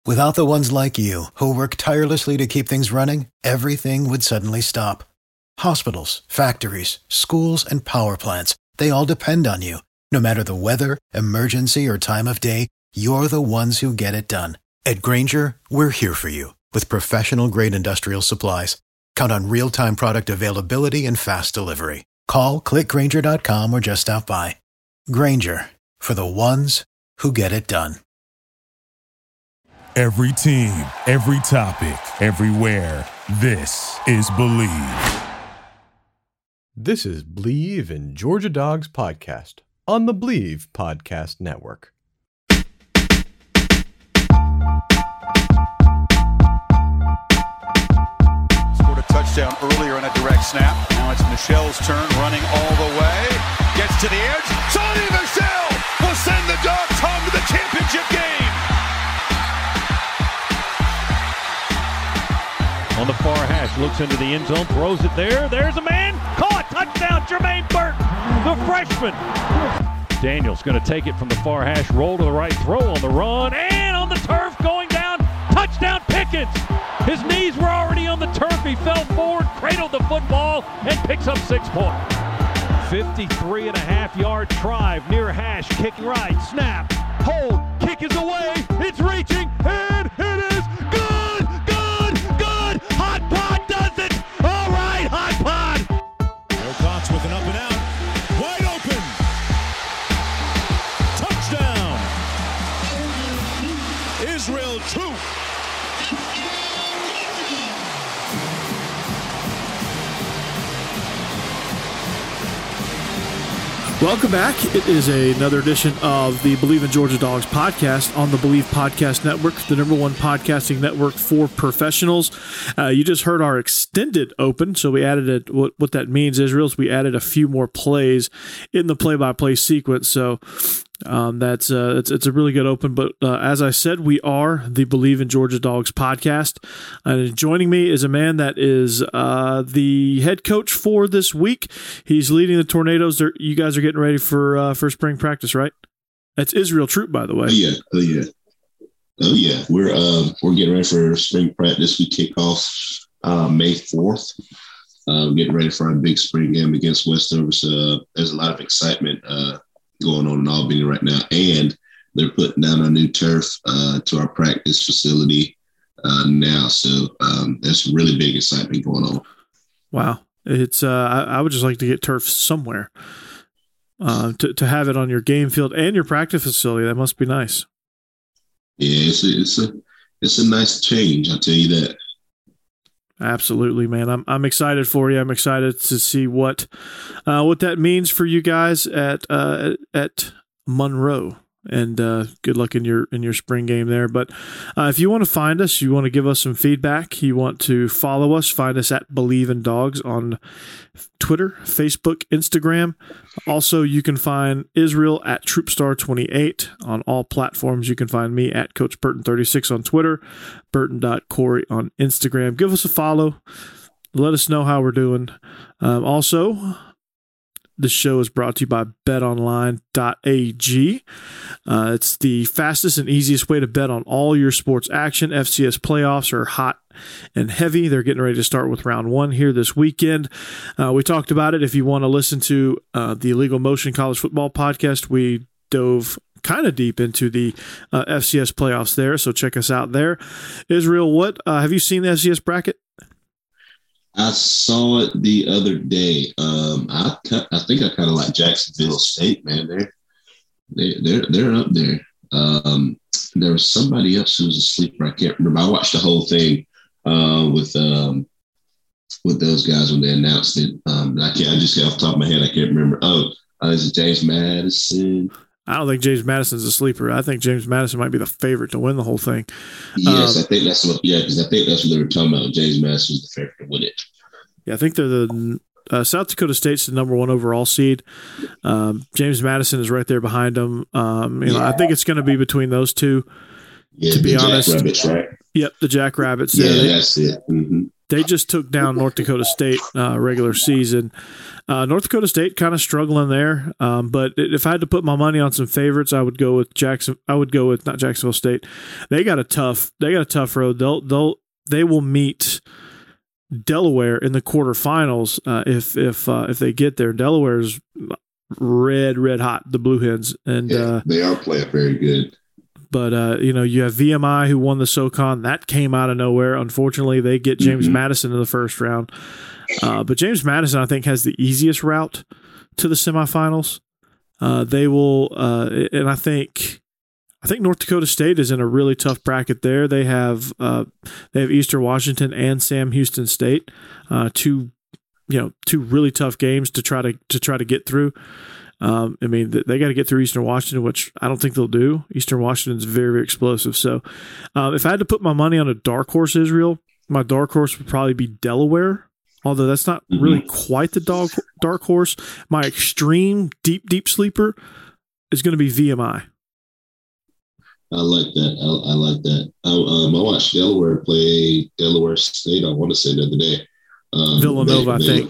Without the ones like you, who work tirelessly to keep things running, everything would suddenly stop. Hospitals, factories, schools, and power plants, they all depend on you. No matter the weather, emergency, or time of day, you're the ones who get it done. At Grainger, we're here for you with professional-grade industrial supplies. Count on real-time product availability and fast delivery. Call, clickgrainger.com, or just stop by. Grainger, for the ones who get it done. Every team, every topic, everywhere. This is Believe. This is Believe in Georgia Dogs podcast on the Believe Podcast Network. Scored a touchdown earlier on a direct snap. Now it's Michel's turn, running all the way. Gets to the edge. Sonny Michel will send the Dogs home to the championship game. On the far hash, looks into the end zone, throws it there. There's a man. Caught. Touchdown, Jermaine Burton, the freshman. Daniels going to take it from the far hash, roll to the right, throw on the run, and on the turf, going down. Touchdown, Pickens. His knees were already on the turf. He fell forward, cradled the football, and picks up 6 points. 53.5-yard drive near hash, kicking right, snap, hold, kick is away. It's reaching, and it is good. Hot Pod does it! All right, Hot Pod! Wilcox with an up and out. Wide open. Touchdown. Israel Troop. Welcome back. It is another edition of the Believe in Georgia Dogs podcast on the Believe Podcast Network, the number one podcasting network for professionals. You just heard our extended open, so we added what that means, Israel, is we added a few more plays in the play-by-play sequence. So it's a really good open. But as I said, we are the Believe in Georgia Dogs podcast. And joining me is a man that is the head coach for this week. He's leading the Tornadoes. You guys are getting ready for spring practice, right? That's Israel Troop, by the way. Oh yeah. We're getting ready for spring practice. We kick off May 4th. Getting ready for our big spring game against Westover. So there's a lot of excitement going on in Albany right now, and they're putting down a new turf to our practice facility now. So there's some really big excitement going on. Wow. It's I would just like to get turf somewhere to have it on your game field and your practice facility. That must be nice. Yeah, it's a nice change. I'll tell you that. Absolutely, man. I'm excited for you. I'm excited to see what that means for you guys at Monroe. And good luck in your spring game there. But if you want to find us, you want to give us some feedback, you want to follow us, find us at Believe in Dogs on Twitter, Facebook, Instagram. Also, you can find Israel at Troopstar28 on all platforms. You can find me at Coach Burton36 on Twitter, Burton.Corey on Instagram. Give us a follow. Let us know how we're doing. Also, this show is brought to you by betonline.ag. It's the fastest and easiest way to bet on all your sports action. FCS playoffs are hot and heavy. They're getting ready to start with round 1 here this weekend. We talked about it. If you want to listen to the Illegal Motion College Football podcast, we dove kind of deep into the FCS playoffs there, so check us out there. Israel, what have you seen the FCS bracket? I saw it the other day. I think I kind of like Jacksonville State, man. They're up there. There was somebody else who was a sleeper. I can't remember. I watched the whole thing with those guys when they announced it. I just got off the top of my head. I can't remember. Is it James Madison? I don't think James Madison's a sleeper. I think James Madison might be the favorite to win the whole thing. Yes, I think that's what. Yeah, because I think that's what they were talking about. James Madison's the favorite to win it. Yeah, I think they're the South Dakota State's the number 1 overall seed. James Madison is right there behind them. I think it's going to be between those two. Yeah, to be honest, Jackrabbits, right? Yep, the Jackrabbits. Yeah, that's it. Mm-hmm. They just took down North Dakota State regular season. North Dakota State kind of struggling there, but if I had to put my money on some favorites, I would go with not Jacksonville State. They got a tough road. They will meet Delaware in the quarterfinals if they get there. Delaware's red hot, the Blue Hens, and they are playing very good. But, you have VMI who won the SoCon. That came out of nowhere. Unfortunately, they get James Madison in the first round. But James Madison, I think, has the easiest route to the semifinals. They will, and I think North Dakota State is in a really tough bracket there. They have Eastern Washington and Sam Houston State, two really tough games to try to get through. They got to get through Eastern Washington, which I don't think they'll do. Eastern Washington is very, very explosive. So if I had to put my money on a dark horse, Israel, my dark horse would probably be Delaware, although that's not really quite the dark horse. My extreme deep sleeper is going to be VMI. I like that. I like that. I watched Delaware play Delaware State, I want to say the other day. Villanova, I think.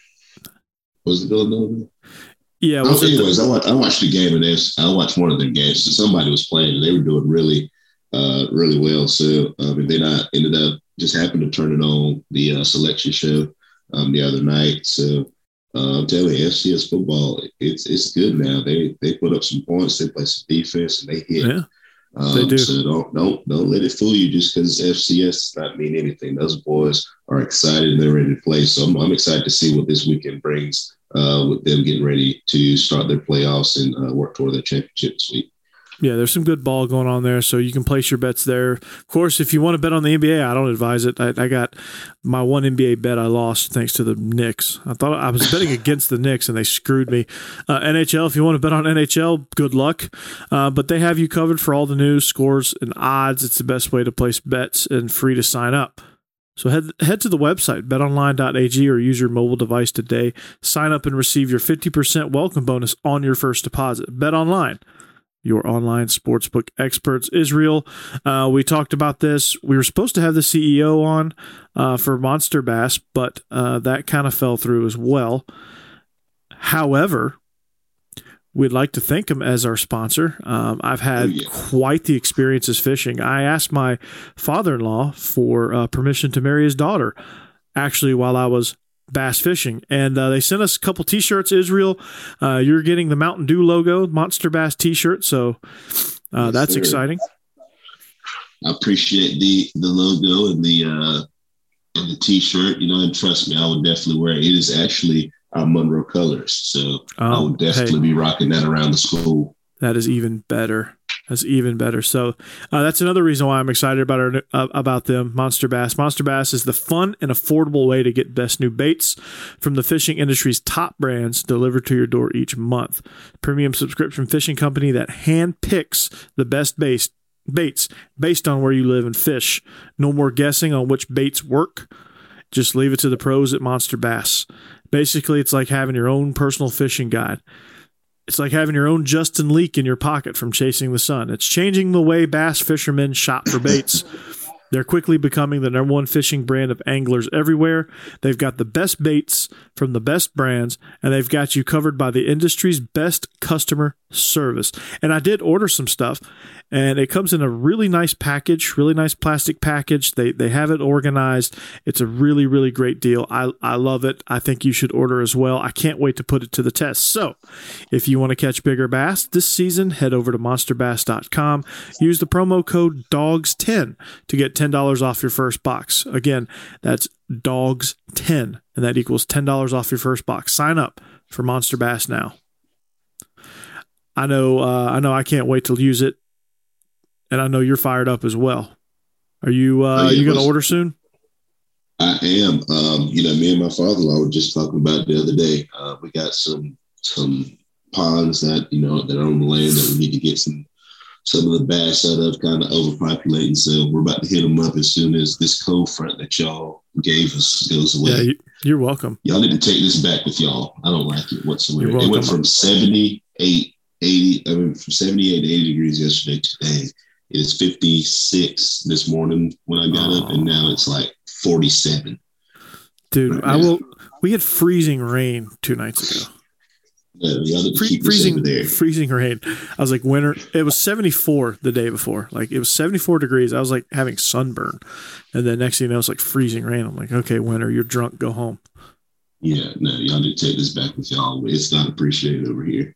Was it Villanova? Yeah. Anyways, I watched the game, and I watched one of their games. So somebody was playing, and they were doing really, really well. So they ended up just happened to turn it on the selection show the other night. So I'm telling you, FCS football, it's good now. They put up some points, they play some defense, and they hit. Yeah, they do. So don't let it fool you just because FCS does not mean anything. Those boys are excited and they're ready to play. So I'm excited to see what this weekend brings. With them getting ready to start their playoffs and work toward their championship this week. Yeah, there's some good ball going on there, so you can place your bets there. Of course, if you want to bet on the NBA, I don't advise it. I got my one NBA bet I lost thanks to the Knicks. I thought I was betting against the Knicks, and they screwed me. NHL, if you want to bet on NHL, good luck. But they have you covered for all the news, scores, and odds. It's the best way to place bets and free to sign up. So head to the website, betonline.ag, or use your mobile device today. Sign up and receive your 50% welcome bonus on your first deposit. BetOnline, your online sportsbook experts. Israel, we talked about this. We were supposed to have the CEO on for Monster Bass, but that kind of fell through as well. However, we'd like to thank him as our sponsor. I've had quite the experiences fishing. I asked my father-in-law for permission to marry his daughter, actually, while I was bass fishing. And they sent us a couple T-shirts, Israel. You're getting the Mountain Dew logo, Monster Bass T-shirt, so that's exciting. I appreciate the logo and the T-shirt. And trust me, I would definitely wear it. It is actually Monroe colors, so I would definitely be rocking that around the school. That is even better. So that's another reason why I'm excited about them. Monster Bass. Monster Bass is the fun and affordable way to get best new baits from the fishing industry's top brands delivered to your door each month. Premium subscription fishing company that hand-picks the best baits based on where you live and fish. No more guessing on which baits work. Just leave it to the pros at Monster Bass. Basically, it's like having your own personal fishing guide. It's like having your own Justin Leak in your pocket from Chasing the Sun. It's changing the way bass fishermen shop for baits. They're quickly becoming the number one fishing brand of anglers everywhere. They've got the best baits from the best brands, and they've got you covered by the industry's best customer service. And I did order some stuff, and it comes in a really nice package, really nice plastic package. They have it organized. It's a really, really great deal. I love it. I think you should order as well. I can't wait to put it to the test. So if you want to catch bigger bass this season, head over to monsterbass.com. Use the promo code DOGS10 to get $10 off your first box. Again, that's DOGS10, and that equals $10 off your first box. Sign up for Monster Bass now. I know I can't wait to use it, and I know you're fired up as well. Are you you going to order soon? I am. Me and my father-in-law were just talking about it the other day. We got some ponds that that are on the land that we need to get some of the bass out of, kind of overpopulating. So we're about to hit them up as soon as this cold front that y'all gave us goes away. Yeah, you're welcome. Y'all need to take this back with y'all. I don't like it whatsoever. It went from 78 to 80 degrees yesterday. Today it is 56 this morning when I got up, and now it's like 47. Dude, we had freezing rain 2 nights ago. Freezing rain. I was like, winter. It was 74 the day before. Like, it was 74 degrees. I was like having sunburn. And then next thing you know, it's like freezing rain. I'm like, okay, winter, you're drunk, go home. Yeah, no, y'all need to take this back with y'all. It's not appreciated over here.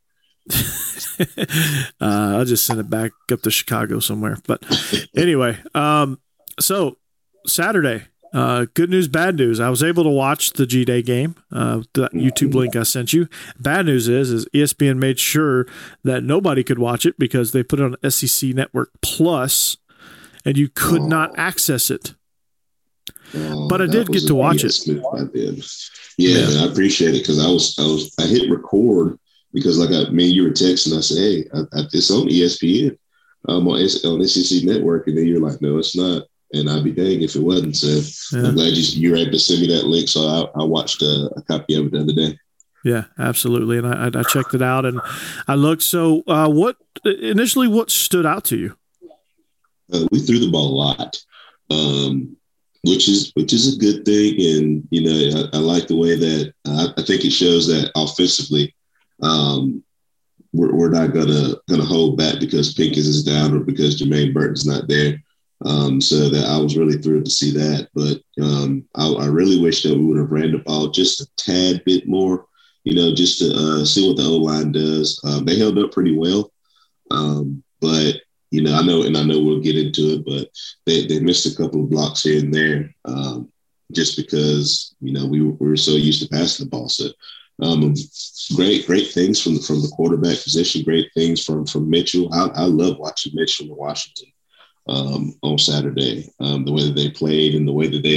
I'll just send it back up to Chicago somewhere. But anyway, so Saturday, good news, bad news. I was able to watch the G-Day game, the YouTube link I sent you. Bad news is ESPN made sure that nobody could watch it because they put it on SEC Network Plus, and you could not access it. But I did get to watch it. Yeah, man, I appreciate it because I hit record because you were texting. I said, hey, it's on ESPN, on SEC Network, and then you're like, no, it's not. And I'd be dang if it wasn't. So I'm glad you were able to send me that link. So I watched a copy of it the other day. Yeah, absolutely. And I checked it out and I looked. So what stood out to you? We threw the ball a lot, which is a good thing. And, I like the way that I think it shows that offensively we're not gonna hold back because Pinkins is down or because Jermaine Burton's not there. So that I was really thrilled to see that. But I really wish that we would have ran the ball just a tad bit more, just to see what the O-line does. They held up pretty well. But, I know we'll get into it, but they missed a couple of blocks here and there just because, we were so used to passing the ball. So great things from the quarterback position, great things from Mitchell. I love watching Mitchell in Washington. On Saturday, the way that they played and the way that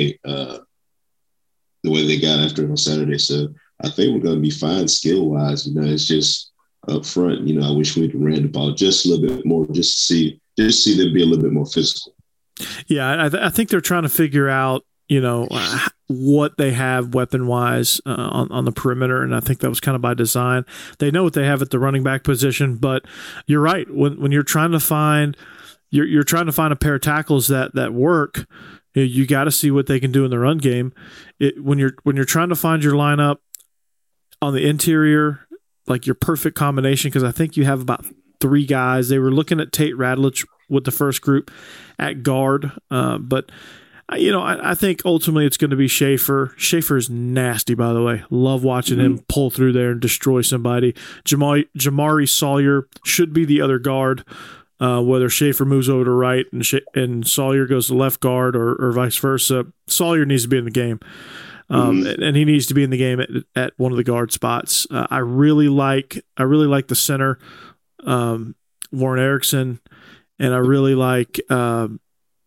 they got after it on Saturday. So I think we're going to be fine skill wise. It's just up front. I wish we'd ran the ball just a little bit more, just to see them be a little bit more physical. Yeah, I think they're trying to figure out, what they have weapon wise on the perimeter, and I think that was kind of by design. They know what they have at the running back position, but you're right. When you're trying to find You're trying to find a pair of tackles that work. You got to see what they can do in the run game. When you're trying to find your lineup on the interior, like your perfect combination, because I think you have about 3 guys. They were looking at Tate Radlich with the first group at guard, but I think ultimately it's going to be Schaefer. Schaefer is nasty, by the way. Love watching him pull through there and destroy somebody. Jamari Sawyer should be the other guard. Whether Schaefer moves over to right and Sawyer goes to left guard or vice versa, Sawyer needs to be in the game, and he needs to be in the game at one of the guard spots. I really like the center, Warren Erickson, and I really like and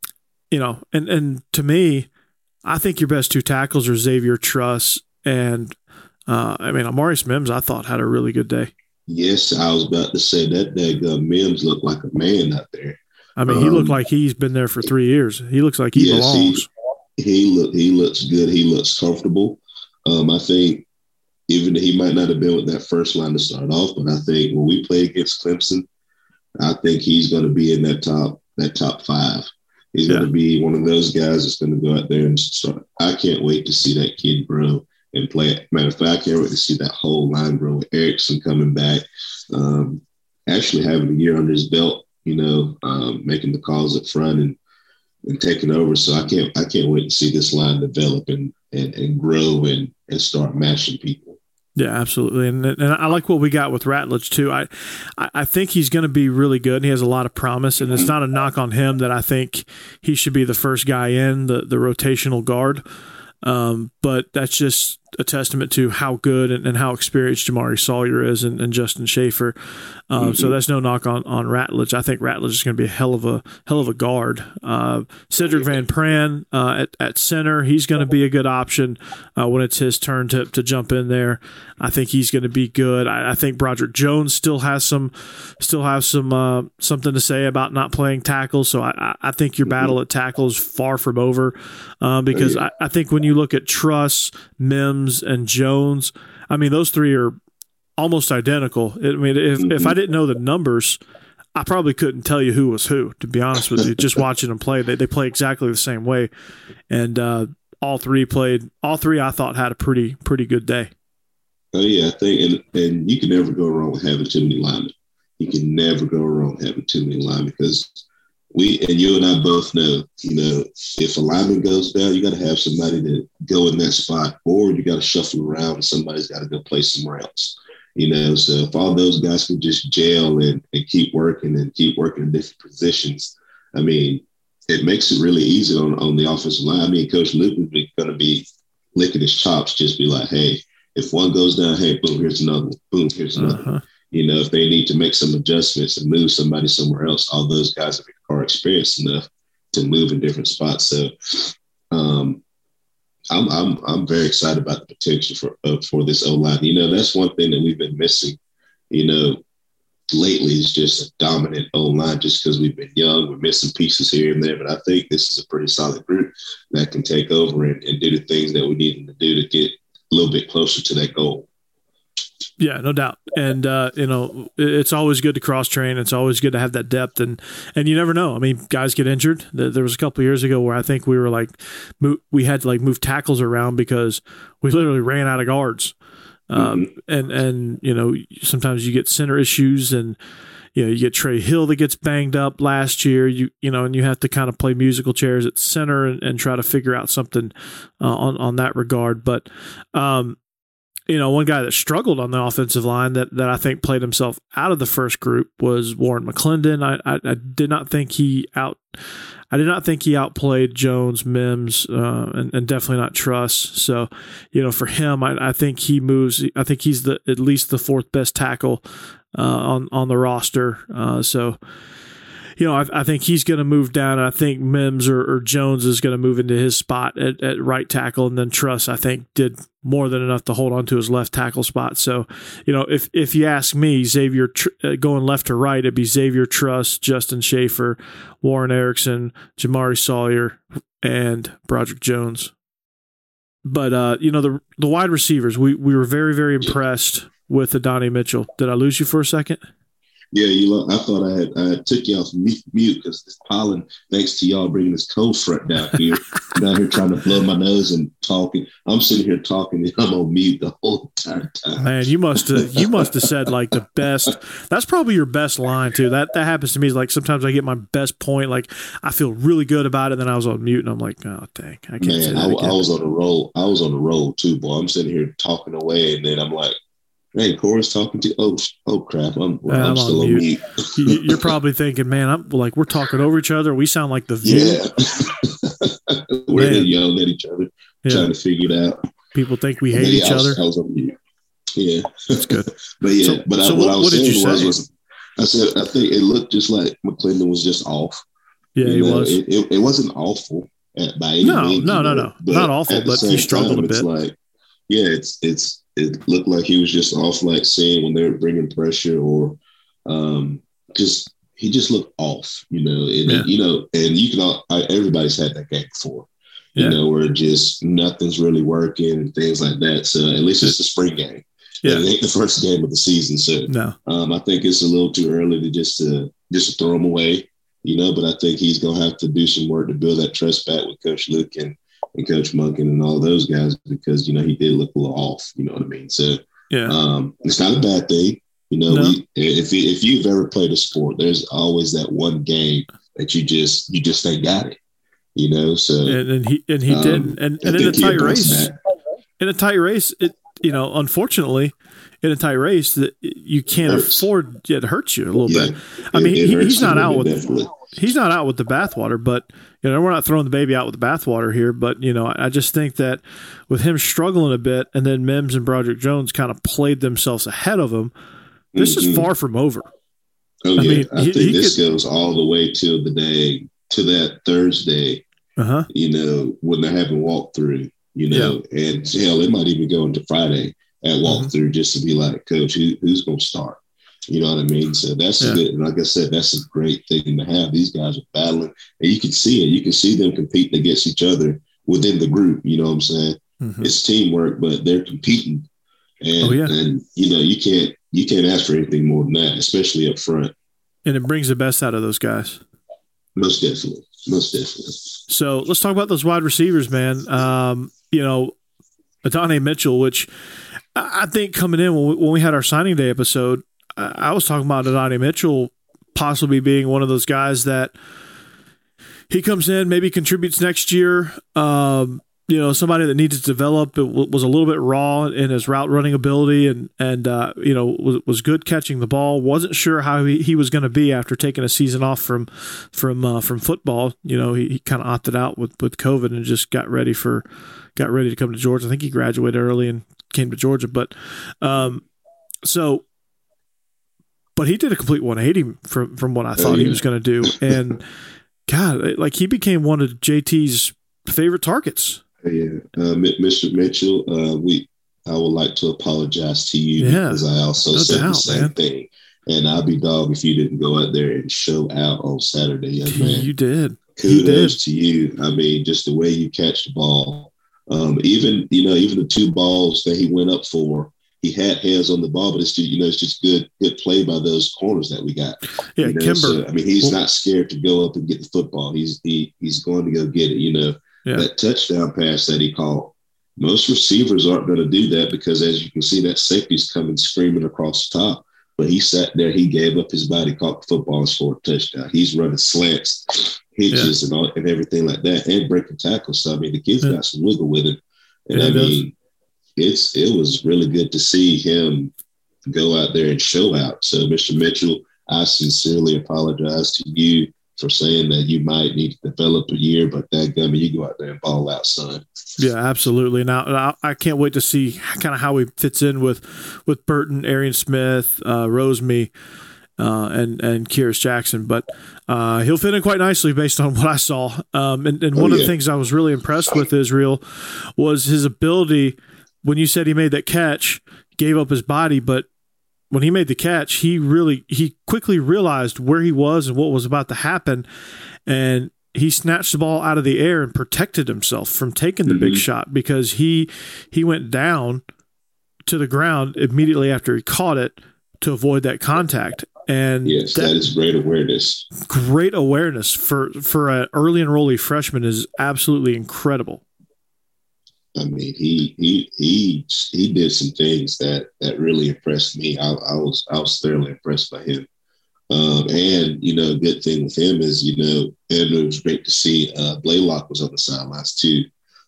to me, I think your best 2 tackles are Xavier Truss and Amarius Mims. I thought had a really good day. Yes, I was about to say that Mims looked like a man out there. He looked like he's been there for 3 years. He looks like he belongs. He looks good. He looks comfortable. I think even he might not have been with that first line to start off, but I think when we play against Clemson, I think he's going to be in that top 5. He's going to be one of those guys that's going to go out there and start. I can't wait to see that kid grow and play. Matter of fact, I can't wait to see that whole line grow with Erickson coming back, actually having a year under his belt, making the calls up front and taking over. So I can't wait to see this line develop and grow and start matching people. Yeah, absolutely. And I like what we got with Ratledge too. I think he's going to be really good. He has a lot of promise, and it's not a knock on him that I think he should be the first guy in the rotational guard. But that's just a testament to how good and how experienced Jamari Sawyer is and Justin Schaefer. So that's no knock on Ratledge. I think Ratledge is going to be a hell of a guard. Cedric Van Pran at center, he's going to be a good option when it's his turn to jump in there. I think he's going to be good. I think Broderick Jones still has something to say about not playing tackle. So I think your battle at tackle is far from over because I think when you look at Truss, Mims, and Jones, those 3 are almost identical. If I didn't know the numbers, I probably couldn't tell you who was who, to be honest with you. Just watching them play, they play exactly the same way. And all three I thought had a pretty good day. Oh yeah, I think, and you can never go wrong with having too many linemen. You can never go wrong having too many linemen because you and I both know, if a lineman goes down, you got to have somebody to go in that spot, or you got to shuffle around and somebody's got to go play somewhere else. So if all those guys could just gel and keep working in different positions, I mean, it makes it really easy on the offensive line. I mean, Coach Luke is going to be licking his chops, just be like, hey, if one goes down, hey, boom, here's another one. Boom, here's another one. If they need to make some adjustments and move somebody somewhere else, all those guys are experienced enough to move in different spots. So I'm very excited about the potential for this O-line. That's one thing that we've been missing, lately is just a dominant O-line just because we've been young. We're missing pieces here and there, but I think this is a pretty solid group that can take over and do the things that we need them to do to get a little bit closer to that goal. Yeah, no doubt. And, it's always good to cross-train. It's always good to have that depth. And you never know. I mean, guys get injured. There was a couple of years ago where I think we were we had to move tackles around because we literally ran out of guards. And sometimes you get center issues and, you get Trey Hill that gets banged up last year, and you have to kind of play musical chairs at center and try to figure out something on that regard. But, one guy that struggled on the offensive line that I think played himself out of the first group was Warren McClendon. I did not think he outplayed Jones, Mims, and definitely not Truss. So, for him, I think he moves. I think he's at least the fourth best tackle on the roster. I think he's going to move down. And I think Mims or Jones is going to move into his spot at right tackle. And then Truss, I think, did more than enough to hold on to his left tackle spot. So, if you ask me, Xavier going left to right, it'd be Xavier Truss, Justin Schaefer, Warren Erickson, Jamari Sawyer, and Broderick Jones. But, the wide receivers, we were very, very impressed with Adonai Mitchell. Did I lose you for a second? Yeah, I thought I took you off mute because this pollen, thanks to y'all bringing this cold front down here, down here trying to blow my nose and talking. I'm sitting here talking and I'm on mute the whole entire time. Man, you must have said the best. That's probably your best line too. That happens to me. Sometimes I get my best point. I feel really good about it. Then I was on mute and I'm like, oh dang, I can't say that again. I was on a roll. I was on a roll too, boy. I'm sitting here talking away and then I'm like, hey, Corey's talking to you. Oh crap! I'm still on mute. You're probably thinking, man, we're talking over each other. We sound like the View. Yeah, we're yelling at each other, trying to figure it out. People think we hate each other. I was on mute. Yeah, that's good. But yeah, what I was saying was, I said I think it looked just like McClendon was just off. Yeah, he was. It wasn't awful by any means. No, not awful, but he struggled a bit. It looked like he was just off, seeing when they were bringing pressure, or he just looked off, and you can everybody's had that game before, where just nothing's really working and things like that. So at least it's the spring game. Yeah, it ain't the first game of the season. So no, I think it's a little too early to just throw him away, But I think he's gonna have to do some work to build that trust back with Coach Luke and Coach Monken and all those guys, because he did look a little off, you know what I mean? So it's not a bad thing, No. If you've ever played a sport, there's always that one game that you just ain't got it, So and he didn't, and in a tight race, unfortunately, in a tight race that you can't afford it hurts you a little bit. I mean, he's not out with the bathwater, but we're not throwing the baby out with the bathwater here. But I just think that with him struggling a bit, and then Mims and Broderick Jones kind of played themselves ahead of him, this is far from over. Oh yeah, I think this goes all the way to that Thursday. When they're having walkthrough, and hell, it might even go into Friday at walkthrough just to be like, Coach, who's going to start? You know what I mean? So that's good. And like I said, that's a great thing to have. These guys are battling, and you can see it. You can see them competing against each other within the group. You know what I'm saying? It's teamwork, but they're competing, and you can't ask for anything more than that, especially up front. And it brings the best out of those guys. Most definitely. Most definitely. So let's talk about those wide receivers, man. Adonai Mitchell, which I think coming in when we had our signing day episode, I was talking about Adonai Mitchell possibly being one of those guys that he comes in, maybe contributes next year. Somebody that needs to develop. It was a little bit raw in his route running ability, and was good catching the ball. Wasn't sure how he was going to be after taking a season off from football. He kind of opted out with COVID and just got ready to come to Georgia. I think he graduated early and came to Georgia, but he did a complete 180 from what I thought he was going to do, and God, like he became one of JT's favorite targets. Yeah, Mr. Mitchell, I would like to apologize to you because I also said the same thing. And I'll be dog if you didn't go out there and show out on Saturday, young man. You did. Kudos to you. I mean, just the way you catch the ball. Even the 2 balls that he went up for, he had hands on the ball, but it's just good play by those corners that we got. Yeah, Kimber. So, I mean, he's not scared to go up and get the football. He's going to go get it. Yeah. That touchdown pass that he caught, most receivers aren't going to do that because, as you can see, that safety's coming screaming across the top. But he sat there, he gave up his body, caught the football, and scored a touchdown. He's running slants, hitches, and everything like that, and breaking tackles. So, I mean, the kid's got some wiggle with him. And, it was really good to see him go out there and show out. So, Mr. Mitchell, I sincerely apologize to you for saying that you might need to develop a year, but you go out there and ball out, son. Yeah, absolutely. Now I can't wait to see kind of how he fits in with Burton, Arian Smith, Roseme, and Kyrus Jackson. But he'll fit in quite nicely based on what I saw. And one of the things I was really impressed with, Israel, was his ability. When you said he made that catch, gave up his body, but when he made the catch, he quickly realized where he was and what was about to happen, and he snatched the ball out of the air and protected himself from taking the big shot because he went down to the ground immediately after he caught it to avoid that contact. And yes, that is great awareness. Great awareness for an early enrollee freshman is absolutely incredible. I mean, he did some things that really impressed me. I was thoroughly impressed by him. And a good thing with him is, and it was great to see Blaylock was on the sidelines too.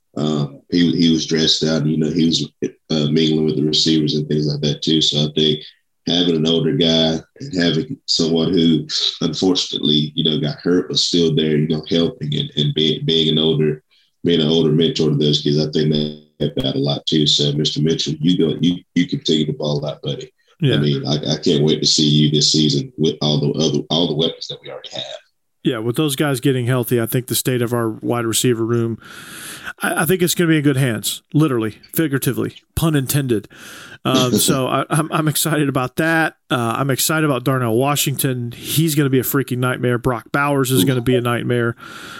He was dressed out, he was mingling with the receivers and things like that too. So I think having an older guy and having someone who unfortunately, got hurt but still there, helping and being an older mentor to those kids, I think that helped out a lot too. So, Mr. Mitchell, you continue to ball out, buddy. Yeah. I mean, I can't wait to see you this season with all the weapons that we already have. Yeah, with those guys getting healthy, I think the state of our wide receiver room, I think it's going to be in good hands, literally, figuratively, pun intended. So I'm excited about that. I'm excited about Darnell Washington. He's going to be a freaking nightmare. Brock Bowers is going to be a nightmare.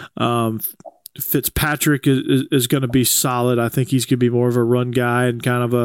Fitzpatrick is going to be solid. I think he's going to be more of a run guy and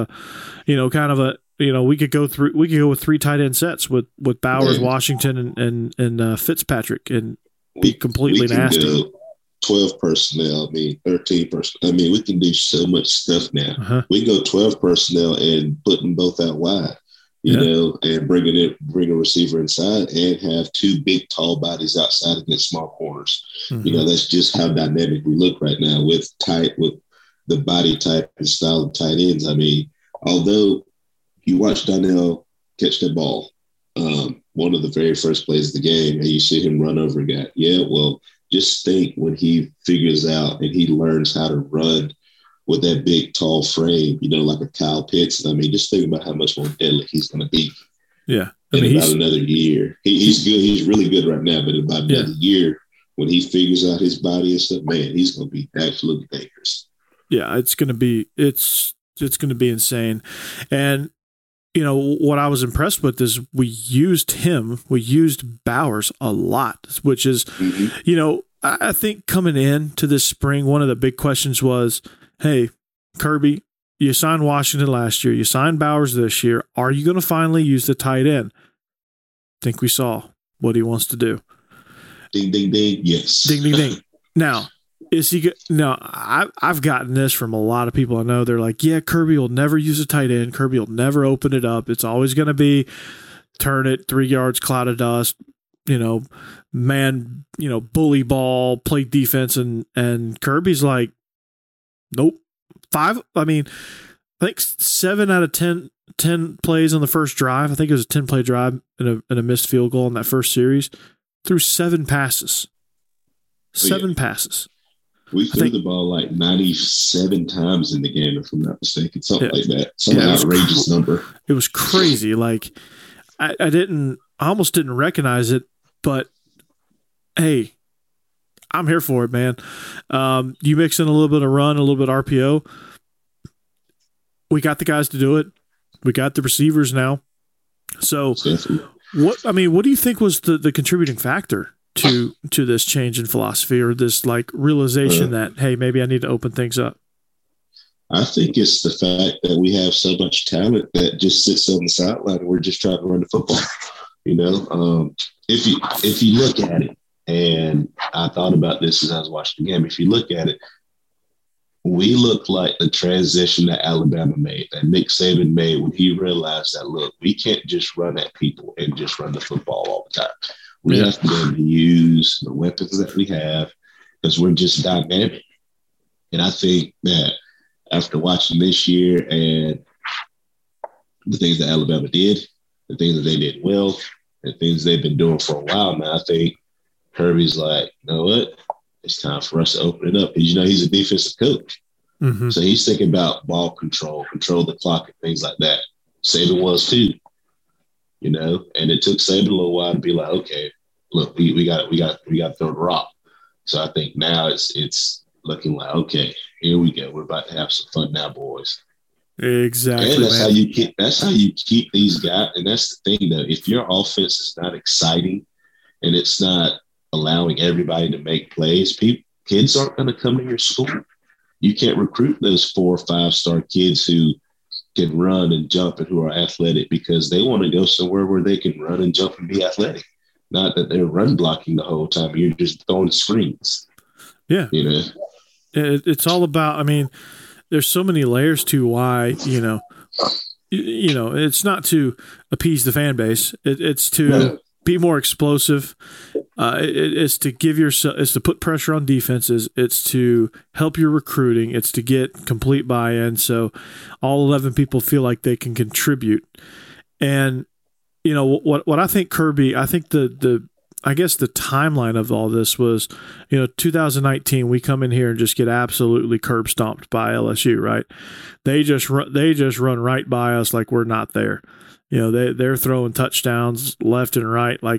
we could go with 3 tight end sets with Bowers, Washington, and Fitzpatrick, and be completely nasty. 12 personnel, 13 personnel. We can do so much stuff now. We can go 12 personnel and put them both out wide, and bring a receiver inside and have 2 big, tall bodies outside against small corners. That's just how dynamic we look right now with the body type and style of tight ends. Although you watch Donnell catch that ball, one of the very first plays of the game, and you see him run over a guy. Yeah, well, just think when he figures out and he learns how to run with that big, tall frame, like a Kyle Pitts. Just think about how much more deadly he's going to be. Yeah. In about another year. He's good. He's really good right now, but in about another year, when he figures out his body and stuff, man, he's going to be absolutely dangerous. Yeah, it's going to be insane. And what I was impressed with is we used Bowers a lot, which is, I think coming in to this spring, one of the big questions was, hey, Kirby, you signed Washington last year. You signed Bowers this year. Are you going to finally use the tight end? I think we saw what he wants to do. Ding, ding, ding. Yes. Ding, ding, ding. Now, is he good? No, I've gotten this from a lot of people I know. They're like, yeah, Kirby will never use a tight end. Kirby will never open it up. It's always going to be turn it 3 yards, cloud of dust, man, bully ball, play defense. And Kirby's like, nope. I think 7 out of 10 plays on the first drive. I think it was a 10-play drive and a missed field goal in that first series. Threw 7 passes. Passes. We threw the ball like 97 times in the game, if I'm not mistaken. Something like that. Some outrageous number. It was crazy. Like, I almost didn't recognize it, but hey, I'm here for it, man. You mix in a little bit of run, a little bit of RPO. We got the guys to do it. We got the receivers now. So what do you think was the contributing factor to this change in philosophy, or this like realization that, hey, maybe I need to open things up? I think it's the fact that we have so much talent that just sits on the sideline and we're just trying to run the football. If you look at it, and I thought about this as I was watching the game, if you look at it, we look like the transition that Alabama made, that Nick Saban made when he realized that, look, we can't just run at people and just run the football all the time. We have to be able to use the weapons that we have because we're just dynamic. And I think that after watching this year and the things that Alabama did, the things that they did well, the things they've been doing for a while now, I think Kirby's like, you know what? It's time for us to open it up. Because, he's a defensive coach. Mm-hmm. So he's thinking about ball control the clock and things like that. Saban was too, and it took Saban a little while to be like, okay, look, we got to throw the rock. So I think now it's looking like, okay, here we go. We're about to have some fun now, boys. Exactly. And that's how you keep these guys. And that's the thing, though. If your offense is not exciting and it's not allowing everybody to make plays, kids aren't going to come to your school. You can't recruit those 4 or 5-star kids who can run and jump and who are athletic because they want to go somewhere where they can run and jump and be athletic. Not that they're run blocking the whole time. You're just throwing screens. Yeah. It's all about, there's so many layers to why, it's not to appease the fan base. It's to be more explosive. It's to it's to put pressure on defenses. It's to help your recruiting. It's to get complete buy-in. So all 11 people feel like they can contribute. And, what I think Kirby, I think I guess the timeline of all this was, 2019, we come in here and just get absolutely curb stomped by LSU, right? They just run right by us like we're not there. They're throwing touchdowns left and right. Like,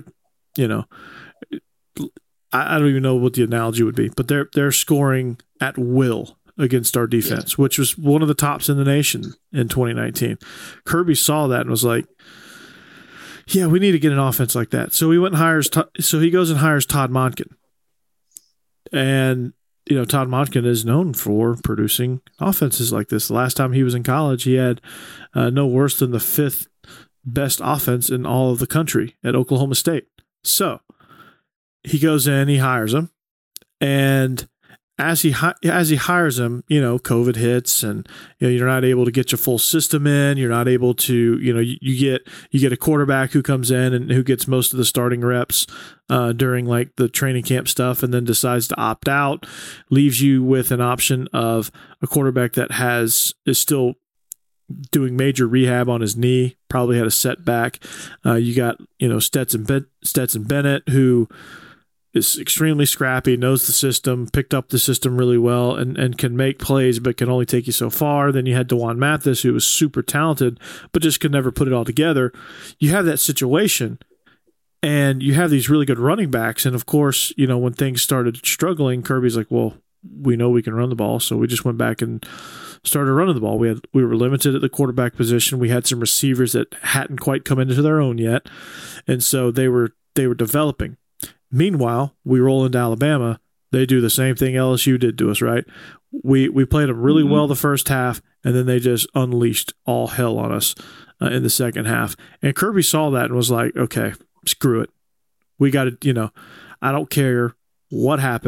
I don't even know what the analogy would be, but they're scoring at will against our defense, which was one of the tops in the nation in 2019. Kirby saw that and was like, yeah, we need to get an offense like that. So he went and he goes and hires Todd Monken. And, Todd Monken is known for producing offenses like this. The last time he was in college, he had no worse than the 5th best offense in all of the country at Oklahoma State. So he goes in, he hires him. And as he hires him, COVID hits and, you're not able to get your full system in. You're not able to, you get a quarterback who comes in and who gets most of the starting reps during like the training camp stuff and then decides to opt out, leaves you with an option of a quarterback that is still doing major rehab on his knee, probably had a setback. You got, Stetson Bennett, who is extremely scrappy, knows the system, picked up the system really well, and can make plays, but can only take you so far. Then you had DeJuan Mathis, who was super talented, but just could never put it all together. You have that situation, and you have these really good running backs. And of course, when things started struggling, Kirby's like, well, we know we can run the ball, so we just went back and started running the ball. We were limited at the quarterback position. We had some receivers that hadn't quite come into their own yet, and so they were developing. Meanwhile, we roll into Alabama. They do the same thing LSU did to us, right? We played them really well the first half, and then they just unleashed all hell on us in the second half. And Kirby saw that and was like, okay, screw it. We got to, I don't care what happens.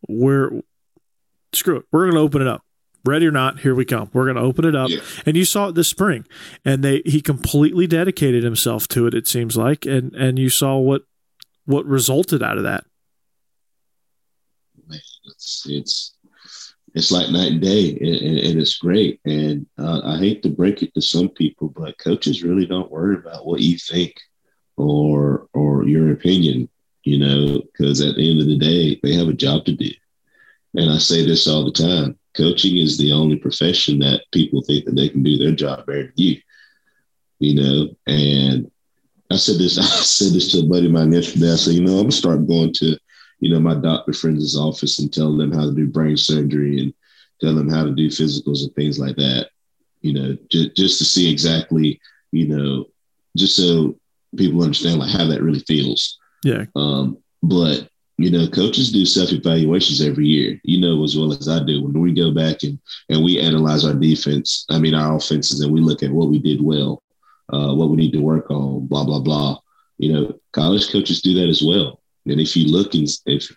screw it. We're going to open it up. Ready or not, here we come. We're going to open it up. Yeah. And you saw it this spring. And he completely dedicated himself to it seems like. And you saw what resulted out of that. Man, it's like night and day, and it's great. And I hate to break it to some people, but coaches really don't worry about what you think or your opinion, because at the end of the day, they have a job to do. And I say this all the time. Coaching is the only profession that people think that they can do their job better than you, and I said this to a buddy of mine yesterday. I said, I'm going to start going to, my doctor friends' office and tell them how to do brain surgery and tell them how to do physicals and things like that, just to see exactly, just so people understand like how that really feels. Yeah. But, coaches do self-evaluations every year, as well as I do. When we go back and we analyze our our offenses, and we look at what we did well, what we need to work on, blah, blah, blah. College coaches do that as well. And if you look and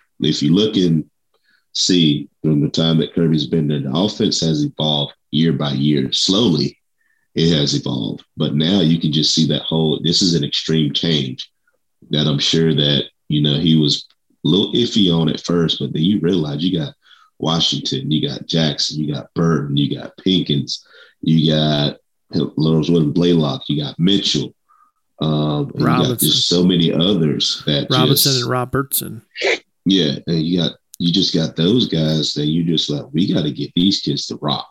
see from the time that Kirby's been there, the offense has evolved year by year. Slowly, it has evolved. But now you can just see this is an extreme change that I'm sure that, he was a little iffy on at first, but then you realize you got Washington, you got Jackson, you got Burton, you got Pinkins, you got Blaylock, you got Mitchell. You got just so many others that Robinson and Robertson. Yeah, and you just got those guys that you just like, we got to get these kids to rock.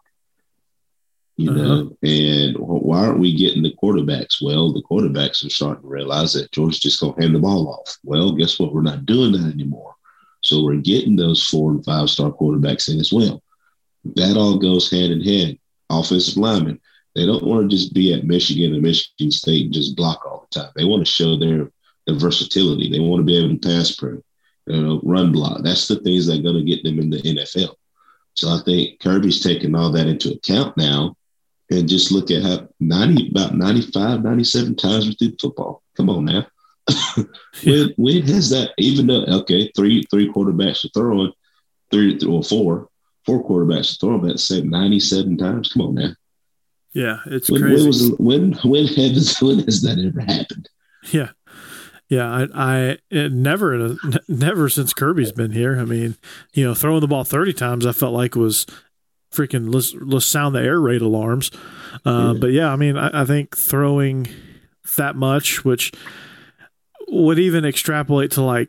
And why aren't we getting the quarterbacks? Well, the quarterbacks are starting to realize that Georgia's just going to hand the ball off. Well, guess what? We're not doing that anymore. So we're getting those 4- and 5-star quarterbacks in as well. That all goes hand in hand. Offensive linemen, they don't want to just be at Michigan and Michigan State and just block all the time. They want to show their versatility. They want to be able to pass pro, run block. That's the things that are going to get them in the NFL. So I think Kirby's taking all that into account now. And just look at how about 95, 97 times we threw the football. Come on now. when has that, even though, three quarterbacks are throwing, four quarterbacks are throwing, but same 97 times? Come on now. Yeah, it's crazy. When has that ever happened? Yeah. Yeah, I never since Kirby's been here. I mean, throwing the ball 30 times I felt like was freaking let's sound the air raid alarms. But yeah, I mean, I think throwing that much, which would even extrapolate to like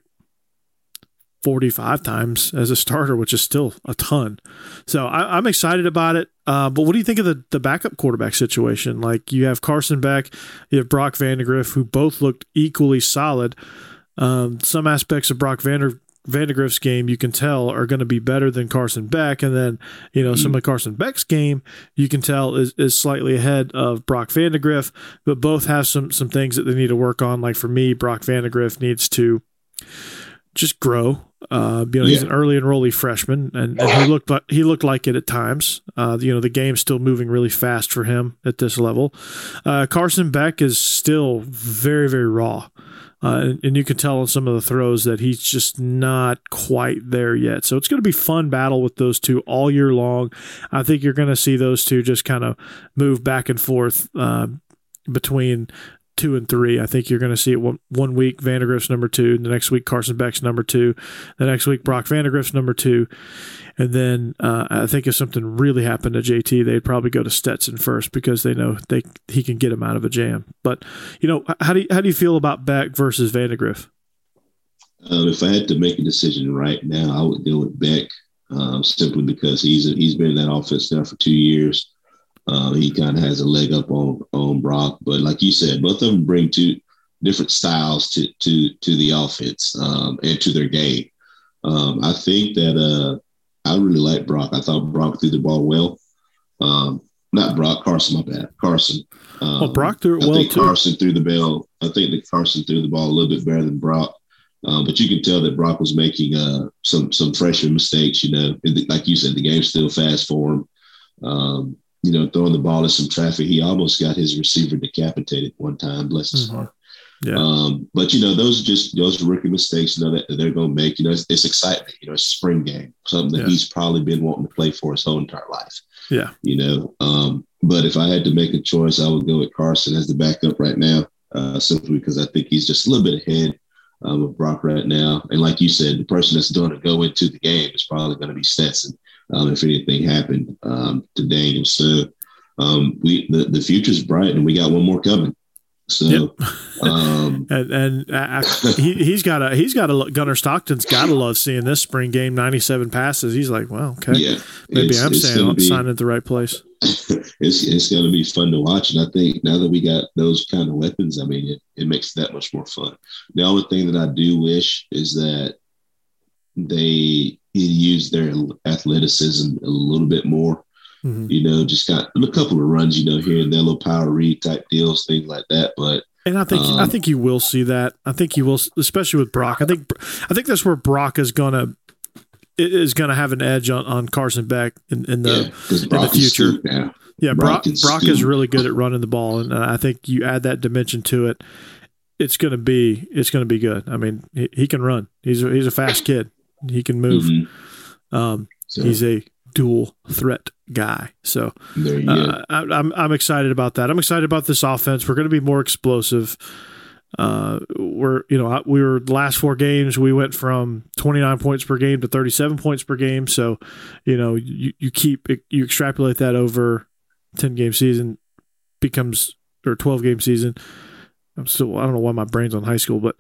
45 times as a starter, which is still a ton. So I'm excited about it. But what do you think of the backup quarterback situation? Like, you have Carson Beck, you have Brock Vandagriff, who both looked equally solid. Some aspects of Brock Vandagriff's game you can tell are going to be better than Carson Beck, and then some of Carson Beck's game you can tell is slightly ahead of Brock Vandagriff, but both have some things that they need to work on. Like for me, Brock Vandagriff needs to just grow. He's an early enrollee freshman, and he looked like it at times. The game's still moving really fast for him at this level. Carson Beck is still very, very raw. And you can tell on some of the throws that he's just not quite there yet. So it's going to be a fun battle with those two all year long. I think you're going to see those two just kind of move back and forth between 2 and 3. I think you're going to see it one week Vandagriff's number 2, the next week Carson Beck's number 2, the next week Brock Vandagriff's number 2, and then I think if something really happened to JT, they'd probably go to Stetson first because they know he can get him out of a jam. But how do you feel about Beck versus Vandagriff? If I had to make a decision right now, I would go with Beck simply because he's been in that offense now for 2 years. He kind of has a leg up on Brock, but like you said, both of them bring two different styles to the offense and to their game. I think that I really like Brock. I thought Brock threw the ball well. Not Brock, Carson. My bad, Carson. Brock threw it well too. Carson threw the ball. I think that Carson threw the ball a little bit better than Brock. But you can tell that Brock was making some freshman mistakes. Like you said, the game's still fast for him. Throwing the ball in some traffic. He almost got his receiver decapitated one time, bless his heart. Yeah. But those are rookie mistakes, that they're going to make. It's excitement. It's a spring game, something that he's probably been wanting to play for his whole entire life. Yeah. But if I had to make a choice, I would go with Carson as the backup right now, simply because I think he's just a little bit ahead of Brock right now. And like you said, the person that's going to go into the game is probably going to be Stetson if anything happened to Daniel. So the future's bright, and we got one more coming. So, yep. He's got a Gunnar Stockton's got to love seeing this spring game 97 passes. He's like, well, okay, maybe I'm signing at the right place. It's going to be fun to watch, and I think now that we got those kind of weapons, I mean, it makes it that much more fun. The only thing that I do wish is that they use their athleticism a little bit more. Mm-hmm. Just got a couple of runs, here and there, little power read type deals, things like that. But I think you will see that. I think you will, especially with Brock. I think that's where Brock is gonna have an edge on Carson Beck in the future. Yeah, Brock is really good at running the ball, and I think you add that dimension to it, it's gonna be good. I mean, he can run. He's a fast kid. He can move. Mm-hmm. He's a dual threat guy. So I'm excited about that. I'm excited about this offense. We're going to be more explosive. We were the last 4 games, we went from 29 points per game to 37 points per game. So, you extrapolate that over 10-game season or 12-game season. I don't know why my brain's on high school, but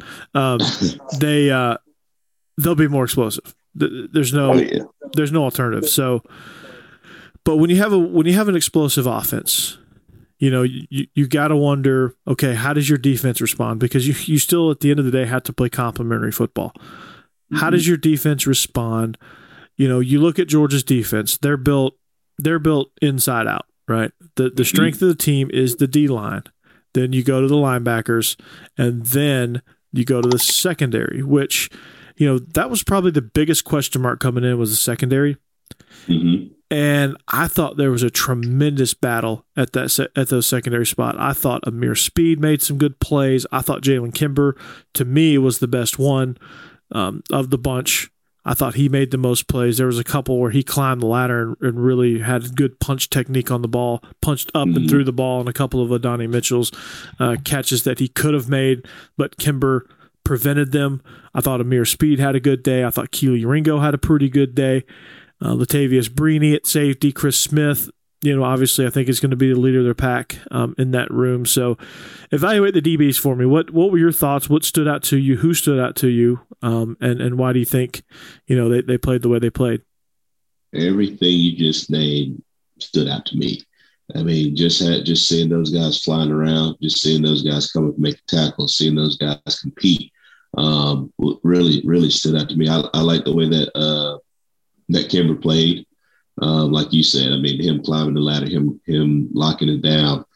they'll be more explosive. There's no alternative. So, but when you have an explosive offense, you got to wonder, okay, how does your defense respond? Because you still at the end of the day have to play complementary football. Mm-hmm. How does your defense respond? You look at Georgia's defense; they're built inside out, right? The strength of the team is the D line. Then you go to the linebackers, and then you go to the secondary, which. That was probably the biggest question mark coming in was the secondary. Mm-hmm. And I thought there was a tremendous battle at those secondary spot. I thought Amir Speed made some good plays. I thought Jalen Kimber, to me, was the best one of the bunch. I thought he made the most plays. There was a couple where he climbed the ladder and really had good punch technique on the ball, punched up and threw the ball, and a couple of Adonai Mitchell's catches that he could have made, but Kimber prevented them. I thought Amir Speed had a good day. I thought Keely Ringo had a pretty good day. Latavius Brini at safety. Chris Smith, obviously I think is going to be the leader of their pack in that room. So evaluate the DBs for me. What were your thoughts? What stood out to you? Who stood out to you? And why do you think, they played the way they played? Everything you just named stood out to me. I mean, just seeing those guys flying around, just seeing those guys come up and make tackles, seeing those guys compete, really, really stood out to me. I like the way that Kimber played. Like you said, I mean, him climbing the ladder, him locking it down.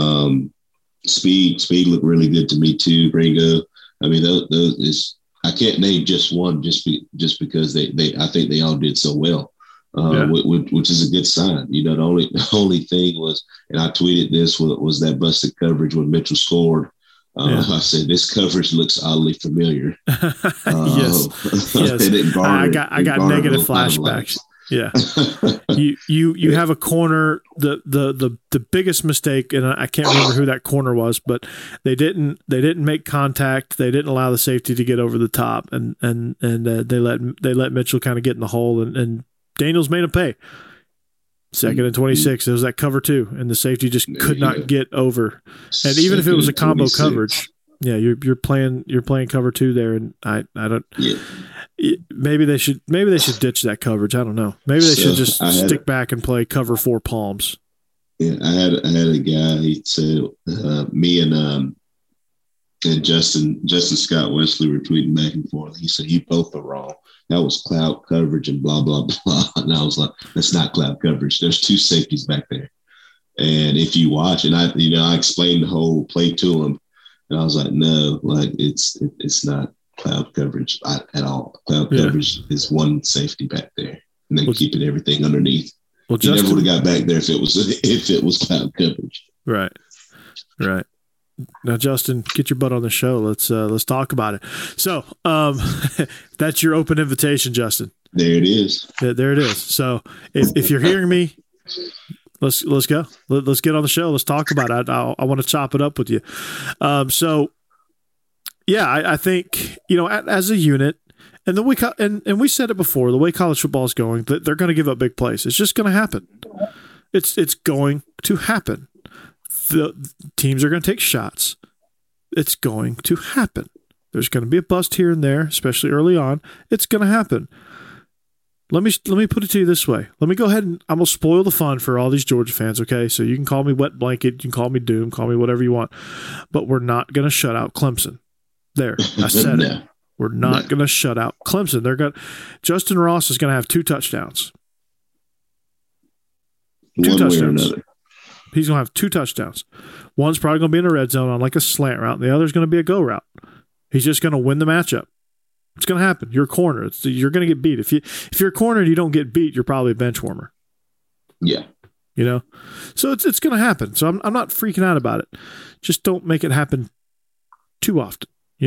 Speed looked really good to me too. Ringo. I mean, those I can't name just one just because I think they all did so well. Which is a good sign. The only thing was, and I tweeted this, was that busted coverage when Mitchell scored. I said, this coverage looks oddly familiar. Yes. I got negative flashbacks. Yeah. You have a corner, the biggest mistake, and I can't remember who that corner was, but they didn't make contact. They didn't allow the safety to get over the top, and they let Mitchell kind of get in the hole, and Daniels made him pay. 2nd and 26. It was that cover 2, and the safety just could not get over. And even if it was a combo 26. Coverage, you're playing cover 2 there, and I don't. Yeah. Maybe they should ditch that coverage. I don't know. Maybe they should just stick back and play cover 4 palms. Yeah, I had a guy. He said me and Justin Scott Wesley were tweeting back and forth. He said, "You both are wrong. That was cloud coverage and blah, blah, blah." And I was like, that's not cloud coverage. There's 2 safeties back there. And if you watch, and I explained the whole play to him, and I was like, no, like it's not cloud coverage at all. Cloud coverage is 1 safety back there, and then keeping everything underneath. Well, you never would have got back there if it was cloud coverage. Right. Now, Justin, get your butt on the show. Let's talk about it. So, that's your open invitation, Justin. There it is. Yeah, there it is. So, if you're hearing me, let's go. Let's get on the show. Let's talk about it. I want to chop it up with you. So, yeah, I think as a unit, and we said it before. The way college football is going, they're going to give up big plays. It's just going to happen. It's going to happen. The teams are going to take shots. It's going to happen. There's going to be a bust here and there, especially early on. It's going to happen. Let me put it to you this way. Let me go ahead and I'm going to spoil the fun for all these Georgia fans, okay? So you can call me wet blanket, you can call me doom, call me whatever you want. But we're not going to shut out Clemson. There, I said it. We're not going to shut out Clemson. Justin Ross is going to have 2 touchdowns. Two touchdowns. He's going to have 2 touchdowns. One's probably going to be in a red zone on like a slant route, and the other's going to be a go route. He's just going to win the matchup. It's going to happen. You're a corner. You're going to get beat. If you're a corner and you don't get beat, you're probably a bench warmer. Yeah. So it's going to happen. So I'm not freaking out about it. Just don't make it happen too often.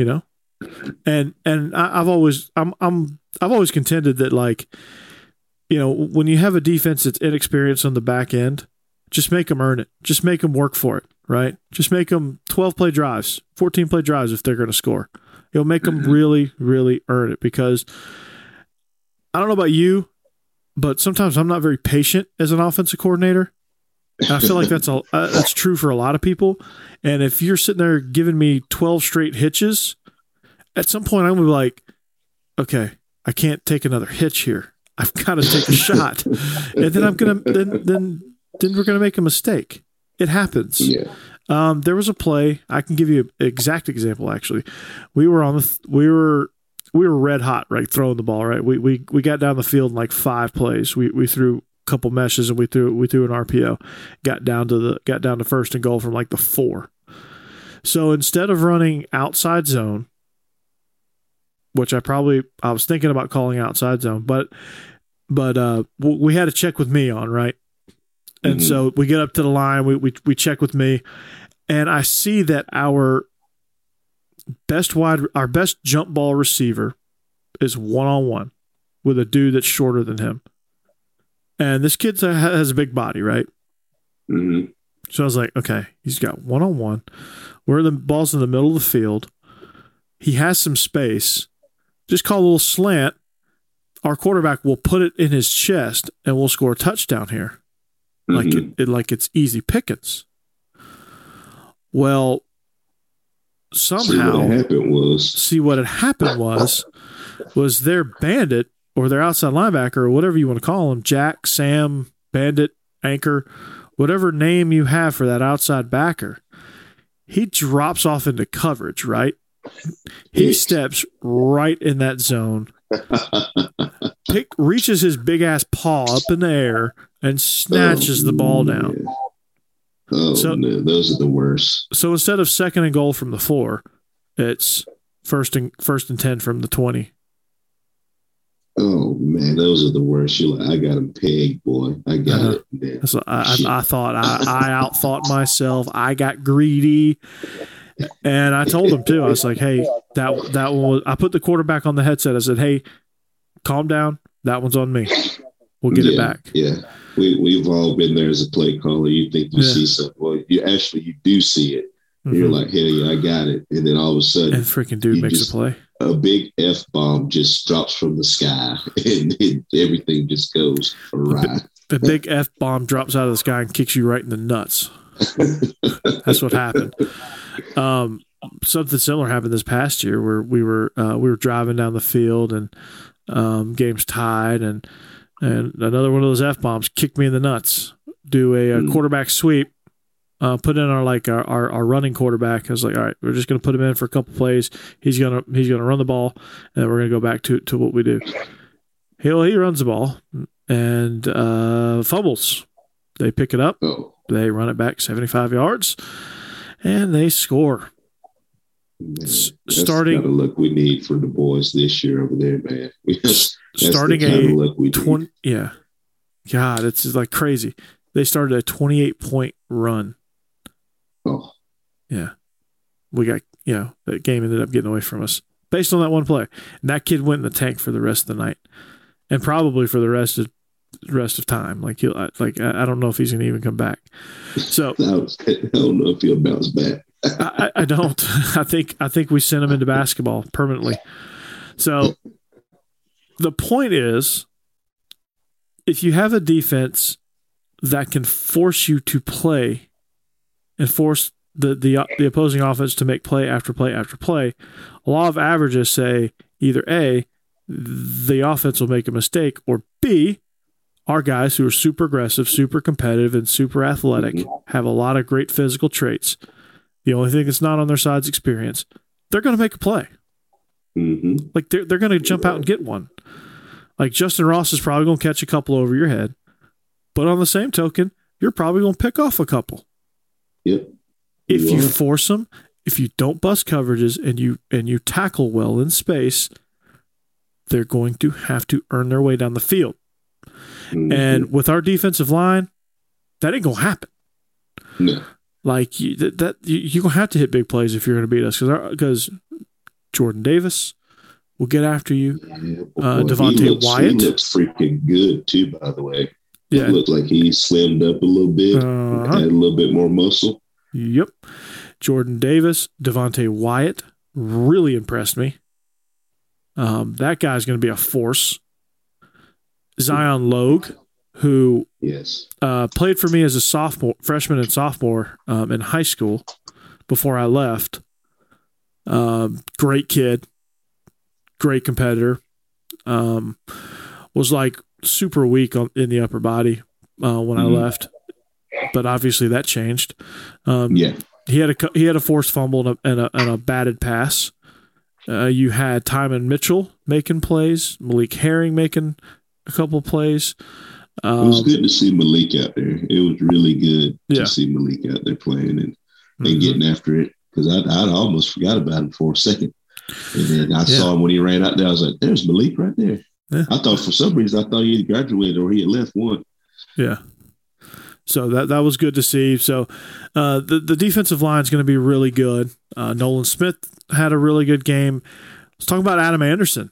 And I've always contended that, like, when you have a defense that's inexperienced on the back end, just make them earn it. Just make them work for it, right? Just make them 12-play drives, 14-play drives if they're going to score. Make them really, really earn it, because I don't know about you, but sometimes I'm not very patient as an offensive coordinator. And I feel like that's true for a lot of people. And if you're sitting there giving me 12 straight hitches, at some point I'm going to be like, okay, I can't take another hitch here. I've got to take a shot. And then then we're going to make a mistake. It happens. Yeah. There was a play. I can give you an exact example. Actually, we were red hot, right, throwing the ball. Right, we got down the field in like 5 plays. We threw a couple meshes and we threw an RPO. Got down to first and goal from like the 4. So instead of running outside zone, which I was thinking about calling outside zone, but we had to check with me on, right. And so we get up to the line, we check with me, and I see that our best jump ball receiver is one-on-one with a dude that's shorter than him. And this kid has a big body, right? Mm-hmm. So I was like, okay, he's got one-on-one. The ball's in the middle of the field. He has some space. Just call a little slant. Our quarterback will put it in his chest, and we'll score a touchdown here. Like it's easy pickings. Well, somehow see what had happened was their bandit or their outside linebacker or whatever you want to call him, Jack, Sam, Bandit, Anchor, whatever name you have for that outside backer, he drops off into coverage, right? He steps right in that zone, reaches his big ass paw up in the air and snatches the ball down. Oh, no, those are the worst. So instead of 2nd and goal from the 4, it's first and 10 from the 20. Oh man, those are the worst. You're like, I got him pegged, boy. I got it. Man. So I thought I outthought myself. I got greedy. And I told him too. I was like, "Hey, that one was." I put the quarterback on the headset. I said, "Hey, calm down. That one's on me. We'll get it back." Yeah, we've all been there as a play caller. You think you see something, well, you do see it. Mm-hmm. You're like, "Hell yeah, I got it!" And then all of a sudden, and freaking dude makes a play. A big F-bomb just drops from the sky, and everything just goes awry. The big F-bomb drops out of the sky and kicks you right in the nuts. That's what happened. Something similar happened this past year where we were driving down the field and game's tied and another one of those F-bombs kicked me in the nuts. Do a quarterback sweep, put in our running quarterback. I was like, all right, we're just going to put him in for a couple plays. He's gonna run the ball, and then we're going to go back to what we do. He runs the ball and fumbles. They pick it up. They run it back 75 yards, and they score. Man, that's starting the kind of luck we need for the boys this year over there, man. Starting a 20, yeah. God, it's like crazy. They started a 28-point run. Oh, yeah. that game ended up getting away from us based on that one play. And that kid went in the tank for the rest of the night, and probably for the rest of time. Like I don't know if he's going to even come back. So I don't know if he'll bounce back. I don't. I think we sent him into basketball permanently. So the point is, if you have a defense that can force you to play and force the opposing offense to make play after play after play, a law of averages say either A, the offense will make a mistake, or B, our guys who are super aggressive, super competitive, and super athletic have a lot of great physical traits. The only thing that's not on their side is experience. They're going to make a play. Mm-hmm. Like they're going to jump out and get one. Like Justin Ross is probably going to catch a couple over your head, but on the same token, you're probably going to pick off a couple. Yep. If you force them, if you don't bust coverages and you tackle well in space, they're going to have to earn their way down the field. Mm-hmm. And with our defensive line, that ain't going to happen. No. Like you're going to have to hit big plays if you're going to beat us, because Jordan Davis will get after you. Devontae Wyatt. He looks freaking good too, by the way. Yeah. It looked like he slimmed up a little bit, had a little bit more muscle. Yep. Jordan Davis, Devontae Wyatt really impressed me. That guy's going to be a force. Zion Logue, who played for me as a freshman and sophomore in high school before I left. Great kid, great competitor. Was like super weak in the upper body when I left, but obviously that changed. He had a forced fumble and a batted pass. You had Timon Mitchell making plays, Malik Herring making a couple plays. It was good to see Malik out there. It was really good to see Malik out there playing and getting after it, because I almost forgot about him for a second. And then I saw him when he ran out there. I was like, there's Malik right there. Yeah. I thought for some reason he had graduated or he had left one. Yeah. So that was good to see. So the defensive line is going to be really good. Nolan Smith had a really good game. Let's talk about Adam Anderson.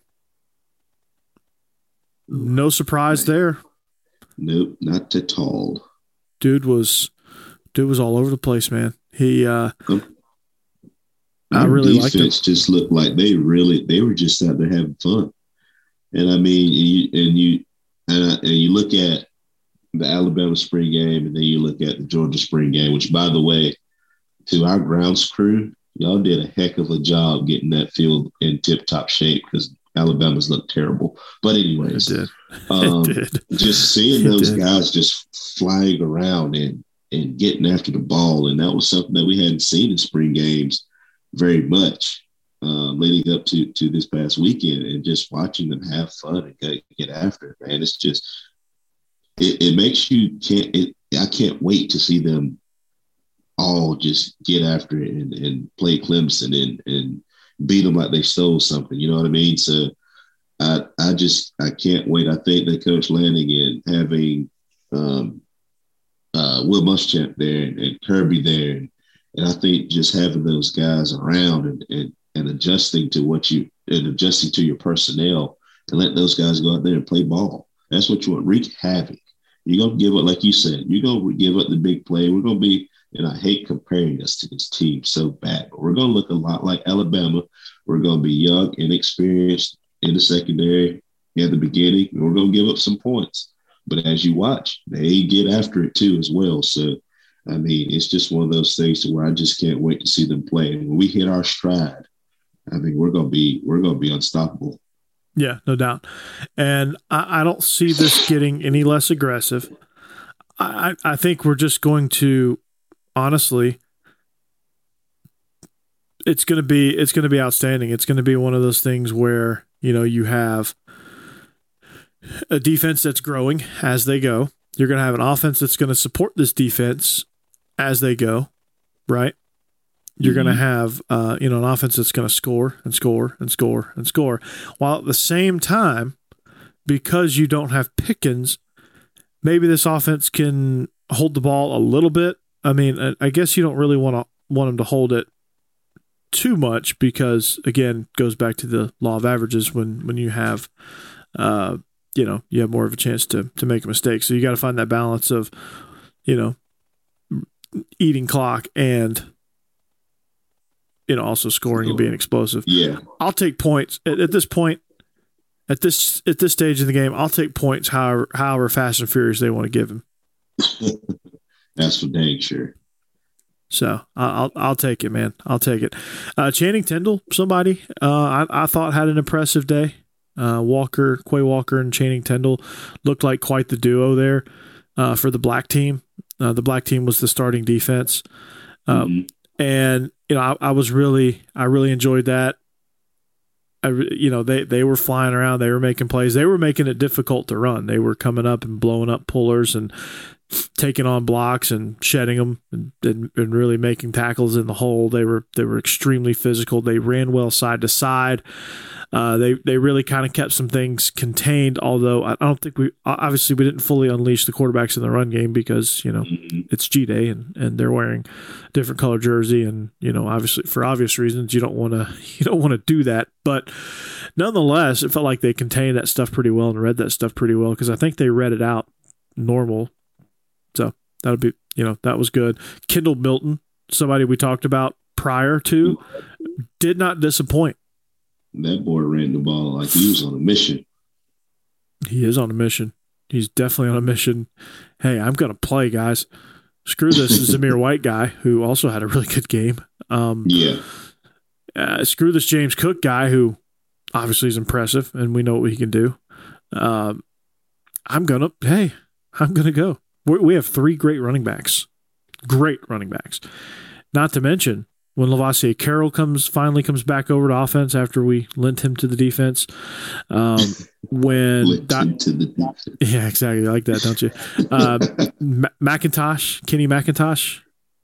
No surprise there. Nope, not at all. Dude was all over the place, man. He I really liked it. Defense just looked like they were just out there having fun. And I mean, you look at the Alabama spring game, and then you look at the Georgia spring game, which, by the way, to our grounds crew, y'all did a heck of a job getting that field in tip-top shape, because Alabama's looked terrible. But anyways, it did. Just seeing those guys just flying around and getting after the ball, and that was something that we hadn't seen in spring games very much leading up to this past weekend, and just watching them have fun and get after it, man. It's just it makes you I can't wait to see them all just get after it and play Clemson and beat them like they stole something. You know what I mean? So I can't wait. I think that Coach Lanning and having Will Muschamp there and Kirby there, and I think just having those guys around and adjusting to your personnel, and let those guys go out there and play ball. That's what you want. Wreak havoc. You're going to give up, like you said, you're going to give up the big play. We're going to be, and I hate comparing us to this team so bad, but we're going to look a lot like Alabama. We're going to be young, inexperienced in the secondary at the beginning, and we're going to give up some points. But as you watch, they get after it too as well. So, I mean, it's just one of those things to where I just can't wait to see them play. And when we hit our stride, I think we're going to be unstoppable. Yeah, no doubt. And I don't see this getting any less aggressive. I think we're just going to, honestly, it's going to be outstanding. It's going to be one of those things where, you have a defense that's growing as they go. You're going to have an offense that's going to support this defense as they go, right? You're going to have, an offense that's going to score and score and score and score. While at the same time, because you don't have Pickens, maybe this offense can hold the ball a little bit. I mean, I guess you don't really want them to hold it too much because, again, goes back to the law of averages when you have, you have more of a chance to make a mistake. So you got to find that balance of, eating clock and, also scoring and being explosive. Yeah. I'll take points at this point. At this stage of the game, I'll take points however fast and furious they want to give him. That's for dang sure. So I'll take it, man. I'll take it. Channing Tindall, somebody I thought had an impressive day. Quay Walker and Channing Tindall looked like quite the duo there for the black team. The black team was the starting defense, and I really enjoyed that. They were flying around. They were making plays. They were making it difficult to run. They were coming up and blowing up pullers and taking on blocks and shedding them and really making tackles in the hole. They were extremely physical. They ran well side to side. They really kind of kept some things contained, although I don't think we didn't fully unleash the quarterbacks in the run game because, it's G-Day and they're wearing a different color jersey and, obviously for obvious reasons, you don't want to do that. But nonetheless, it felt like they contained that stuff pretty well and read that stuff pretty well because I think they read it out normal. So that would be, that was good. Kendall Milton, somebody we talked about prior to, did not disappoint. That boy ran the ball like he was on a mission. He is on a mission. He's definitely on a mission. Hey, I'm going to play, guys. Screw this Zamir White guy, who also had a really good game. Screw this James Cook guy, who obviously is impressive, and we know what he can do. I'm going to go. We have 3 great running backs. Great running backs. Not to mention, when Lavassier Carroll finally comes back over to offense after we lent him to the defense. Yeah, exactly. I like that, don't you? Kenny McIntosh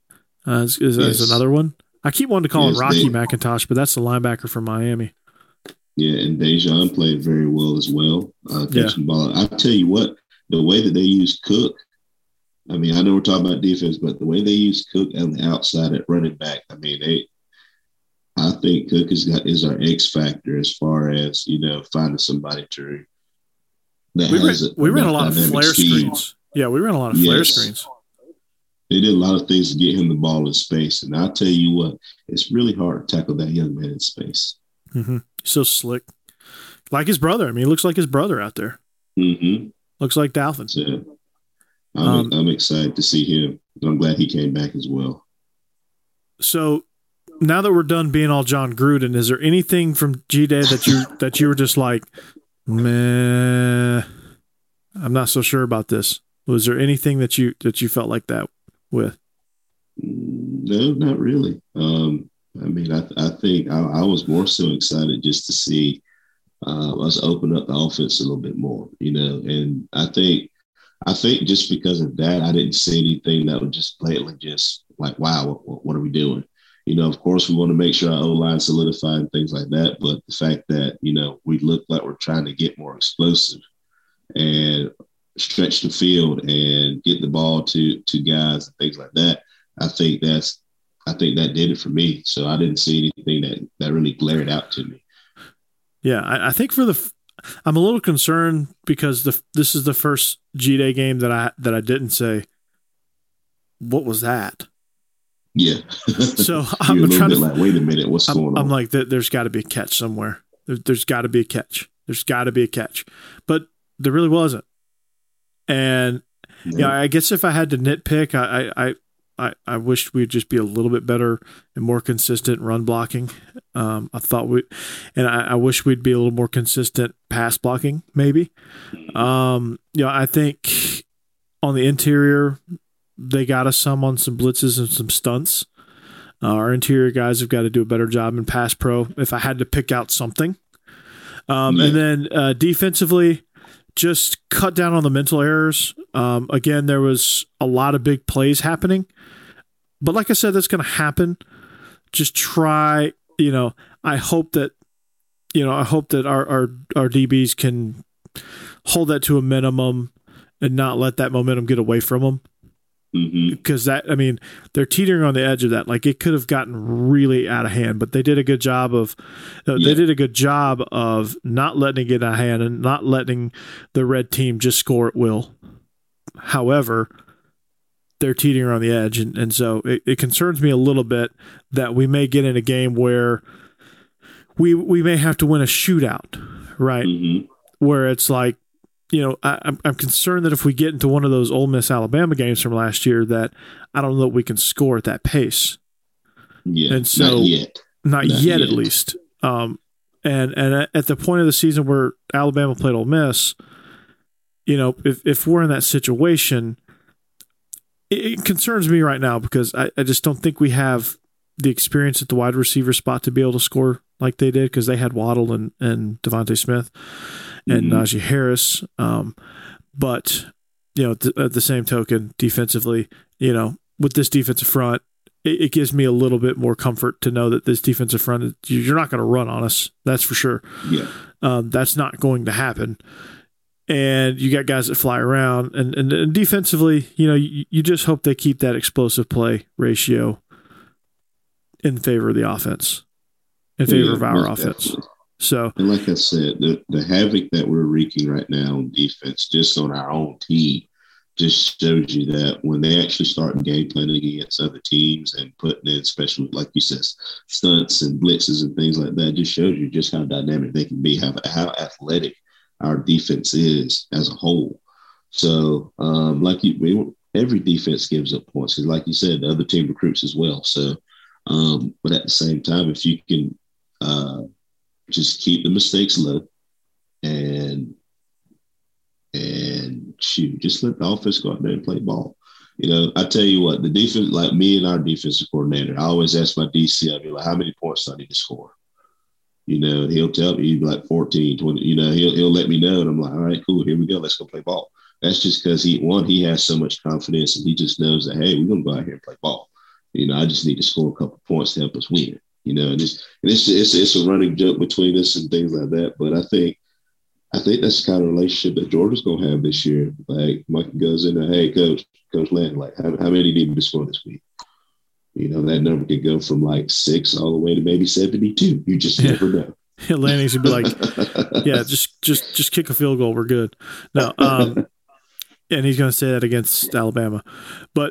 is another one. I keep wanting to call him Rocky McIntosh, but that's the linebacker from Miami. Yeah, and Dejan played very well as well. Catching the ball. I tell you what, the way that they use Cook, I mean, I know we're talking about defense, but the way they use Cook on the outside at running back, I mean, I think Cook is our X factor as far as, finding somebody to we ran a lot of flare screens. Yeah, we ran a lot of flare screens. They did a lot of things to get him the ball in space. And I'll tell you what, it's really hard to tackle that young man in space. Mm-hmm. So slick. Like his brother. I mean, he looks like his brother out there. Mm-hmm. Looks like Dalvin. So, I'm excited to see him. I'm glad he came back as well. So now that we're done being all John Gruden, is there anything from G-Day that you were just like, meh, I'm not so sure about this? Was there anything that you felt like that with? No, not really. I mean, I think I was more so excited just to see us open up the offense a little bit more, and I think just because of that, I didn't see anything that would just blatantly just like, wow, what are we doing? Of course, we want to make sure our O-line solidified and things like that. But the fact that, we look like we're trying to get more explosive and stretch the field and get the ball to guys and things like that, I think that did it for me. So I didn't see anything that really glared out to me. Yeah, I think I'm a little concerned because this is the first G-Day game that I didn't say, what was that? Yeah. So I'm trying to like, wait a minute, what's going on? I'm like, there's got to be a catch somewhere. There's got to be a catch. There's got to be a catch. But there really wasn't. And I guess if I had to nitpick, I wish we'd just be a little bit better and more consistent run blocking. I wish we'd be a little more consistent pass blocking, maybe. I think on the interior, they got us on some blitzes and some stunts. Our interior guys have got to do a better job in pass pro, if I had to pick out something. And then defensively, just cut down on the mental errors. Again, there was a lot of big plays happening. But like I said, that's going to happen. Just try, I hope that our DBs can hold that to a minimum and not let that momentum get away from them. because they're teetering on the edge of that. Like, it could have gotten really out of hand, but they did a good job of not letting it get out of hand and not letting the red team just score at will. However, they're teetering on the edge, and so it concerns me a little bit that we may get in a game where we may have to win a shootout, right? Where it's like, I'm concerned that if we get into one of those Ole Miss Alabama games from last year, that I don't know that we can score at that pace. Yeah, and so not yet at least. And at the point of the season where Alabama played Ole Miss, if we're in that situation, it concerns me right now because I just don't think we have the experience at the wide receiver spot to be able to score like they did, because they had Waddle and Devontae Smith and Najee Harris. But, at the same token, defensively, with this defensive front, it gives me a little bit more comfort to know that this defensive front, you're not going to run on us. That's for sure. Yeah. That's not going to happen. And you got guys that fly around, and defensively, you just hope they keep that explosive play ratio in favor of the offense, in favor of our offense. Definitely. So, and like I said, the havoc that we're wreaking right now on defense, just on our own team, just shows you that when they actually start game planning against other teams and putting in, especially like you said, stunts and blitzes and things like that, just shows you just how dynamic they can be, how athletic our defense is as a whole. So, every defense gives up points because, like you said, the other team recruits as well. So, but at the same time, if you can just keep the mistakes low and shoot, just let the offense go out there and play ball. I tell you what, the defense, like me and our defensive coordinator, I always ask my DC, I'll be like, how many points do I need to score? He'll tell me, he'd be like 14, 20, he'll let me know. And I'm like, all right, cool, here we go. Let's go play ball. That's just because he has so much confidence and he just knows that, hey, we're going to go out here and play ball. I just need to score a couple points to help us win. And it's a running joke between us and things like that. But I think that's the kind of relationship that Georgia's going to have this year. Like, Mike goes in there, hey, Coach Landon, like, how many need to score this week? That number could go from like 6 all the way to maybe 72. You just never know. Landing should be like, yeah, just kick a field goal. We're good. No, and he's going to say that against Alabama. But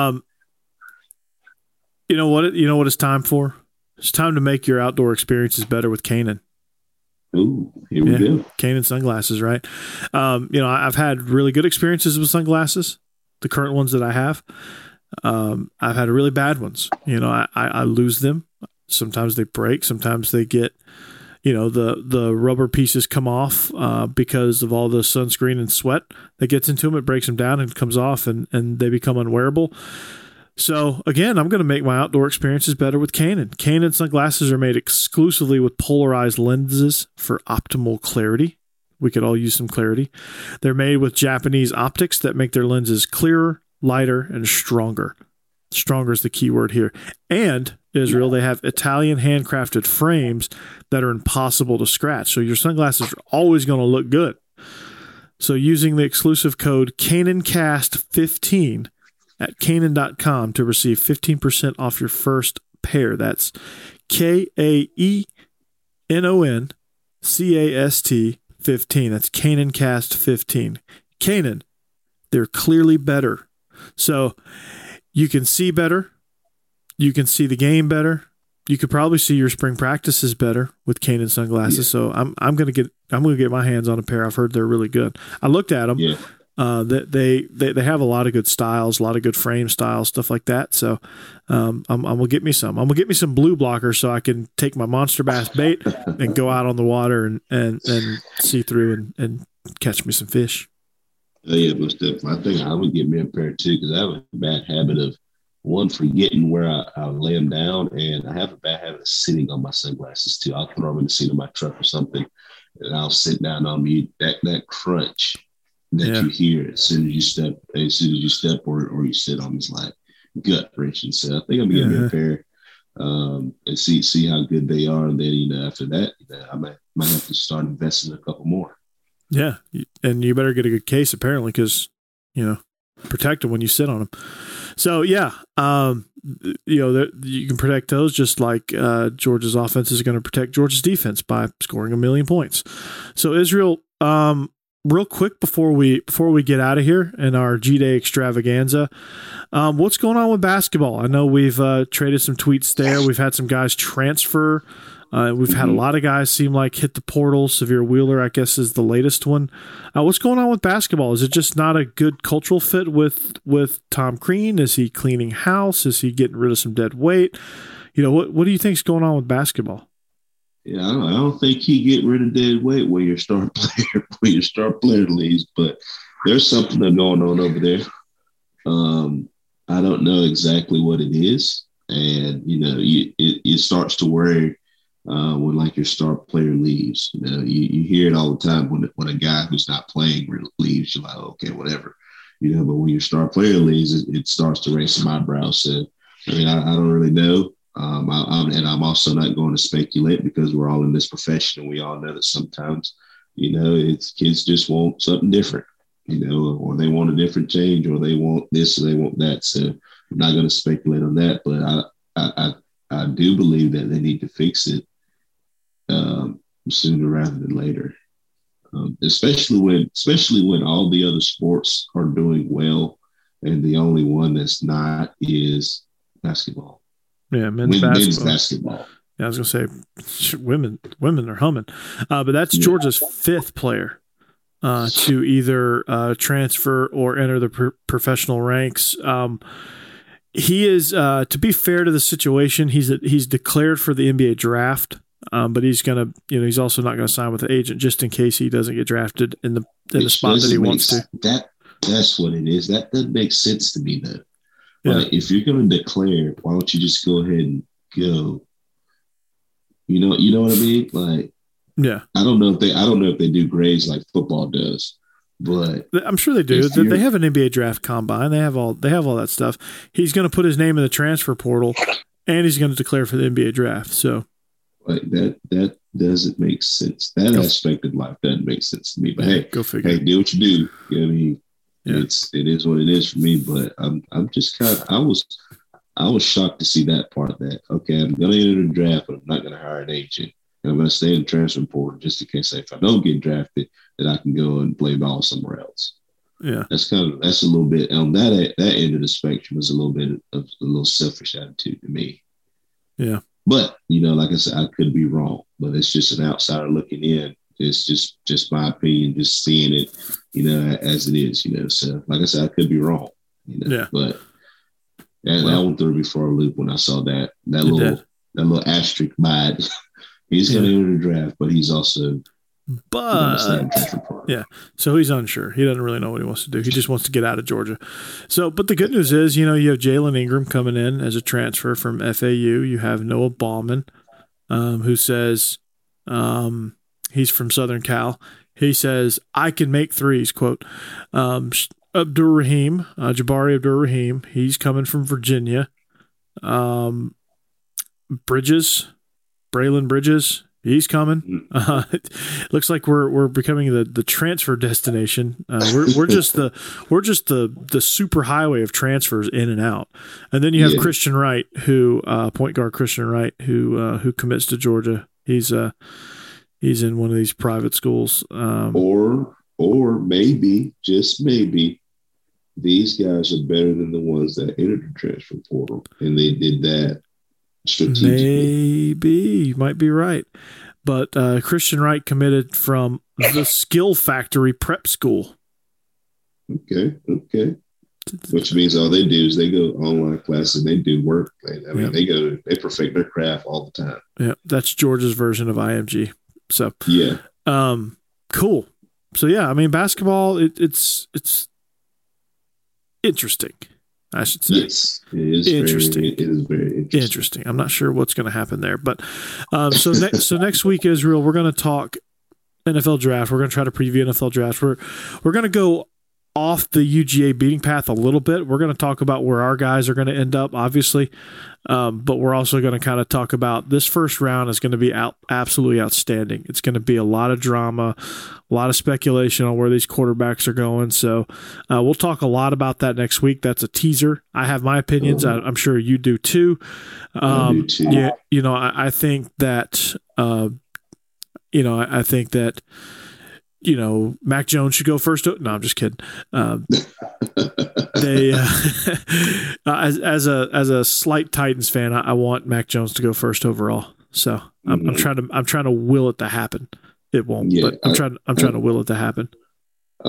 you know what it's time for? It's time to make your outdoor experiences better with Kaenon. Ooh, here we go. Kaenon sunglasses, right? I've had really good experiences with sunglasses, the current ones that I have. I've had really bad ones. I lose them. Sometimes they break. Sometimes they get, the rubber pieces come off because of all the sunscreen and sweat that gets into them. It breaks them down and comes off, and they become unwearable. So, again, I'm going to make my outdoor experiences better with Kaenon. Kaenon sunglasses are made exclusively with polarized lenses for optimal clarity. We could all use some clarity. They're made with Japanese optics that make their lenses clearer, lighter, and stronger. Stronger is the key word here. And, Israel, they have Italian handcrafted frames that are impossible to scratch. So your sunglasses are always going to look good. So using the exclusive code KaenonCast15 at Kaenon.com to receive 15% off your first pair. That's KaenonCast 15. That's KaenonCast 15. Kaenon, they're clearly better. So you can see better. You can see the game better. You could probably see your spring practices better with Kaenon sunglasses. Yeah. So I'm gonna get my hands on a pair. I've heard they're really good. I looked at them. Yeah. They have a lot of good styles, a lot of good frame styles, stuff like that. So I'm gonna get me some. I'm gonna get me some blue blockers so I can take my monster bass bait and go out on the water and see through and catch me some fish. Oh, yeah, most definitely. I think I would get me a pair too, because I have a bad habit of forgetting where I lay them down, and I have a bad habit of sitting on my sunglasses too. I'll throw them in the seat of my truck or something, and I'll sit down on me. That crunch that you hear as soon as you step or you sit on is like gut wrenching. So I think I'm gonna get me a pair and see how good they are, and then after that, I might have to start investing a couple more. Yeah, and you better get a good case apparently, because protect them when you sit on them. So you can protect those just like Georgia's offense is going to protect Georgia's defense by scoring 1 million points. So Israel, real quick before we get out of here in our G-Day extravaganza, what's going on with basketball? I know we've traded some tweets there. We've had some guys transfer. We've had a lot of guys seem like hit the portal. Severe Wheeler, I guess, is the latest one. What's going on with basketball? Is it just not a good cultural fit with Tom Crean? Is he cleaning house? Is he getting rid of some dead weight? What do you think's going on with basketball? Yeah, I don't think he get rid of dead weight when your star player leaves, but there's something that's going on over there. I don't know exactly what it is, and it starts to worry when like your star player leaves. You hear it all the time when a guy who's not playing leaves. You're like, okay, whatever, but when your star player leaves, it starts to raise some eyebrows. So I mean, I don't really know. I'm also not going to speculate because we're all in this profession and we all know that sometimes, it's kids just want something different, or they want a different change, or they want this, or they want that. So I'm not going to speculate on that, but I do believe that they need to fix it sooner rather than later, especially when all the other sports are doing well and the only one that's not is basketball. Yeah, men's basketball. Yeah, I was going to say women are humming. But that's Georgia's 5th player to either transfer or enter the professional ranks. He is, to be fair to the situation, he's declared for the NBA draft, but he's going to, he's also not going to sign with the agent just in case he doesn't get drafted in the spot that he wants to. That's what it is. That doesn't make sense to me, though. Yeah. Like, if you're going to declare, why don't you just go ahead and go? You know what I mean? Like, yeah. I don't know if they do grades like football does, but I'm sure they do. They have an NBA draft combine. They have all that stuff. He's going to put his name in the transfer portal, and he's going to declare for the NBA draft. So, like that doesn't make sense. That aspect of life doesn't make sense to me. But hey, go figure. Hey, do what you do. You know what I mean? Yeah. It is what it is for me, but I'm just I was shocked to see that part of that. Okay, I'm going to enter the draft, but I'm not going to hire an agent, and I'm going to stay in the transfer portal just in case if I don't get drafted, that I can go and play ball somewhere else. Yeah, that's a little bit on that end of the spectrum is a little bit of a little selfish attitude to me. Yeah, but like I said, I could be wrong, but it's just an outsider looking in. It's just my opinion, just seeing it, as it is, So, like I said, I could be wrong, Yeah. But that one threw me for a loop when I saw that little asterisk by it. He's going to enter the draft, but he's also. Yeah. So he's unsure. He doesn't really know what he wants to do. He just wants to get out of Georgia. So, but the good news is, you have Jalen Ingram coming in as a transfer from FAU. You have Noah Bauman, who says. He's from Southern Cal. He says, I can make threes, quote. Abdur-Rahim, Jabari Abdur-Rahim, he's coming from Virginia. Braylon Bridges, he's coming. It looks like we're becoming the transfer destination. We're just the super highway of transfers in and out. And then you have Christian Wright, who point guard Christian Wright, who commits to Georgia. He's in one of these private schools. Or maybe, just maybe, these guys are better than the ones that entered the transfer portal, and they did that strategically. Maybe. You might be right. But Christian Wright committed from the Skill Factory Prep School. Okay. Which means all they do is they go online classes and they do work. They perfect their craft all the time. Yeah, that's Georgia's version of IMG. So yeah, cool. So yeah, I mean, basketball, it's interesting, I should say. Yes, it is interesting. It is very interesting. I'm not sure what's going to happen there, but so next week, Israel, we're going to talk NFL draft. We're going to try to preview NFL draft. We're going to go off the UGA beating path a little bit. We're going to talk about where our guys are going to end up, obviously, but we're also going to kind of talk about this first round is going to be absolutely outstanding. It's going to be a lot of drama, a lot of speculation on where these quarterbacks are going. So we'll talk a lot about that next week. That's a teaser. I have my opinions. I'm sure you do too. I do too. Yeah, I think that I think that Mac Jones should go first. No, I'm just kidding. They as a slight Titans fan, I want Mac Jones to go first overall. So I'm trying to will it to happen. It won't, but I'm trying to will it to happen. I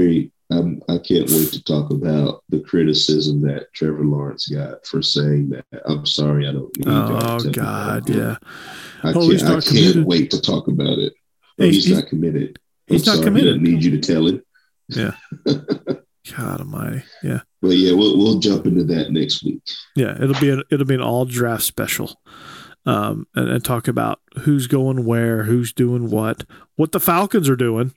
can't wait to talk about the criticism that Trevor Lawrence got for saying that. I'm sorry, I don't need Oh God, yeah. I can't wait to talk about it. He's not committed. He's not committed. I need you to tell him. Yeah. God Almighty. Yeah. But yeah, we'll jump into that next week. Yeah, it'll be an all draft special, and talk about who's going where, who's doing what the Falcons are doing,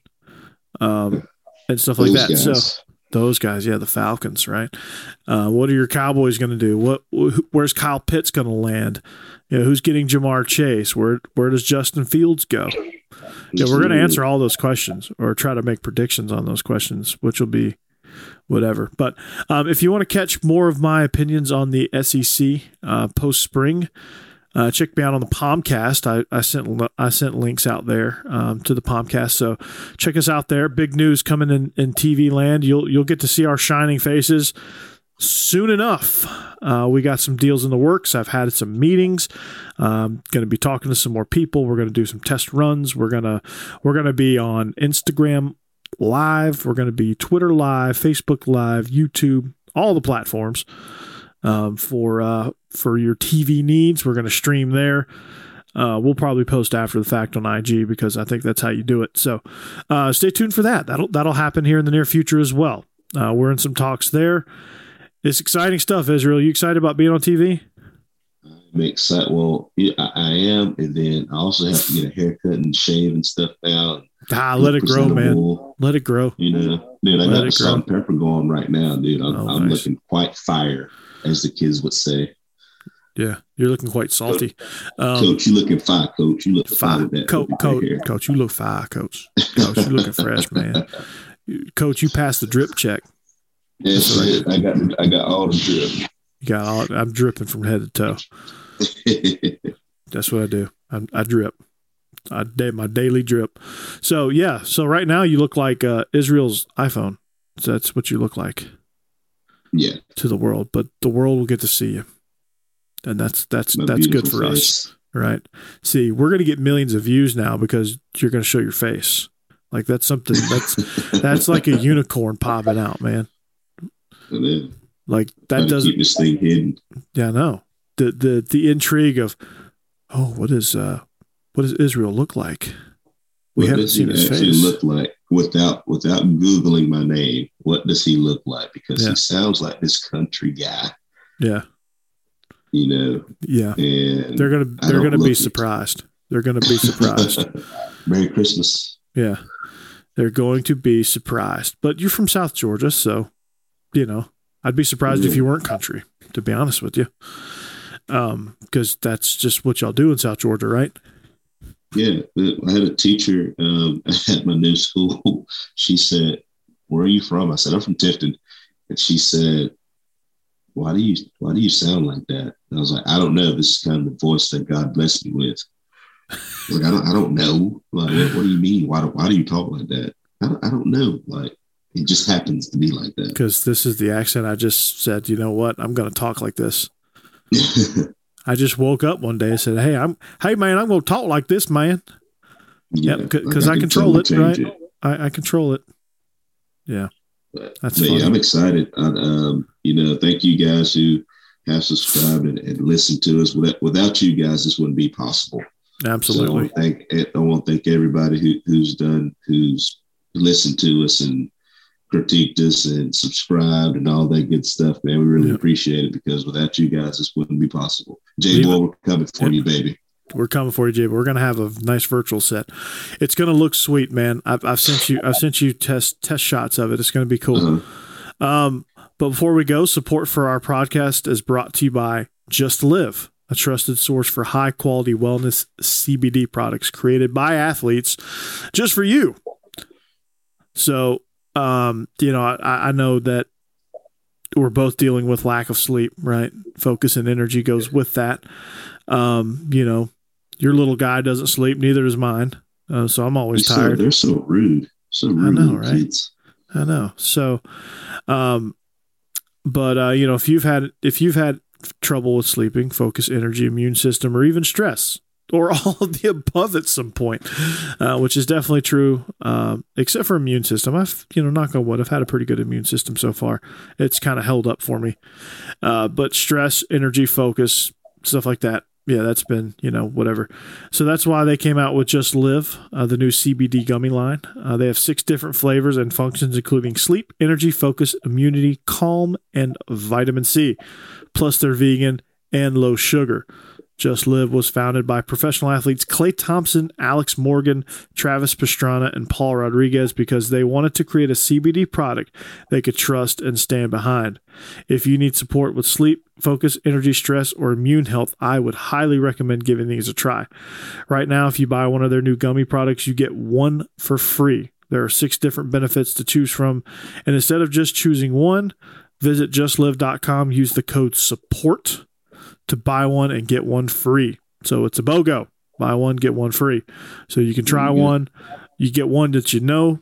and stuff like that. Guys. So those guys, yeah, the Falcons, right? What are your Cowboys going to do? Where's Kyle Pitts going to land? Who's getting Jamar Chase? Where does Justin Fields go? Yeah, we're going to answer all those questions or try to make predictions on those questions, which will be whatever. But if you want to catch more of my opinions on the SEC post-spring, check me out on the Palmcast. I sent links out there to the Palmcast, so check us out there. Big news coming in TV land. You'll get to see our shining faces soon enough. We got some deals in the works. I've had some meetings. Going to be talking to some more people. We're going to do some test runs. We're gonna be on Instagram Live. We're going to be Twitter Live, Facebook Live, YouTube, all the platforms for your TV needs. We're going to stream there. We'll probably post after the fact on IG because I think that's how you do it. So stay tuned for that. That'll happen here in the near future as well. We're in some talks there. It's exciting stuff, Israel. You excited about being on TV? I'm excited. Well, yeah, I am, and then I also have to get a haircut and shave and stuff now. Let it grow, man. Let it grow. Dude, I got the salt and pepper going right now, dude. I'm nice. Looking quite fire, as the kids would say. Yeah, you're looking quite salty. Coach, you looking fine, Coach. You look fine. Coach, you look fine, Coach. Coach, you looking fresh, man. Coach, you passed the drip check. Yes, right. I got all the drip. I'm dripping from head to toe. That's what I do. I drip. My daily drip. So yeah. So right now you look like Israel's iPhone. So that's what you look like. Yeah. To the world, but the world will get to see you, and that's good for us, right? See, we're gonna get millions of views now because you're gonna show your face. Like that's something that's like a unicorn popping out, man. Like that doesn't keep this thing hidden. Yeah, no. The intrigue of what does Israel look like? We haven't seen his face. Look like without Googling my name. What does he look like? Because he sounds like this country guy. Yeah. Yeah. And they're gonna be surprised. They're gonna be surprised. Merry Christmas. Yeah. They're going to be surprised. But you're from South Georgia, so I'd be surprised if you weren't country, to be honest with you. Because that's just what y'all do in South Georgia, right? Yeah. I had a teacher at my new school. She said, "Where are you from?" I said, "I'm from Tifton." And she said, why do you sound like that? And I was like, I don't know. This is kind of the voice that God blessed me with. Like, I don't know. Like, what do you mean? Why do you talk like that? I don't know. Like, it just happens to be like that. Because this is the accent. I just said, you know what? I'm going to talk like this. I just woke up one day and said, hey man, I'm going to talk like this, man. Yeah, because I control it, right? I control it. Yeah. That's funny. Yeah, I'm excited. Thank you guys who have subscribed and listened to us. Without you guys, this wouldn't be possible. Absolutely. So I want to thank everybody who's listened to us and critiqued us and subscribed and all that good stuff, man. We really appreciate it because without you guys, this wouldn't be possible. J-Boy, we're coming for you, baby. We're coming for you, Jay. But we're gonna have a nice virtual set. It's gonna look sweet, man. I've sent you test shots of it. It's gonna be cool. But before we go, support for our podcast is brought to you by Just Live, a trusted source for high quality wellness CBD products created by athletes just for you. So, I know that we're both dealing with lack of sleep, right? Focus and energy goes with that. Your little guy doesn't sleep, neither does mine. So I'm always tired. They're so rude. So rude. I know, right? Kids. I know. So, if you've had trouble with sleeping, focus, energy, immune system, or even stress, or all of the above at some point, which is definitely true, except for immune system. I've, knock on wood, I've had a pretty good immune system so far. It's kind of held up for me. But stress, energy, focus, stuff like that, yeah, that's been, whatever. So that's why they came out with Just Live, the new CBD gummy line. They have 6 different flavors and functions, including sleep, energy, focus, immunity, calm, and vitamin C. Plus, they're vegan and low sugar. Just Live was founded by professional athletes Klay Thompson, Alex Morgan, Travis Pastrana, and Paul Rodriguez because they wanted to create a CBD product they could trust and stand behind. If you need support with sleep, focus, energy, stress, or immune health, I would highly recommend giving these a try. Right now, if you buy one of their new gummy products, you get one for free. There are 6 different benefits to choose from, and instead of just choosing one, visit justlive.com, use the code SUPPORT to buy one and get one free. So it's a BOGO. Buy one, get one free. So you can try one. You get one that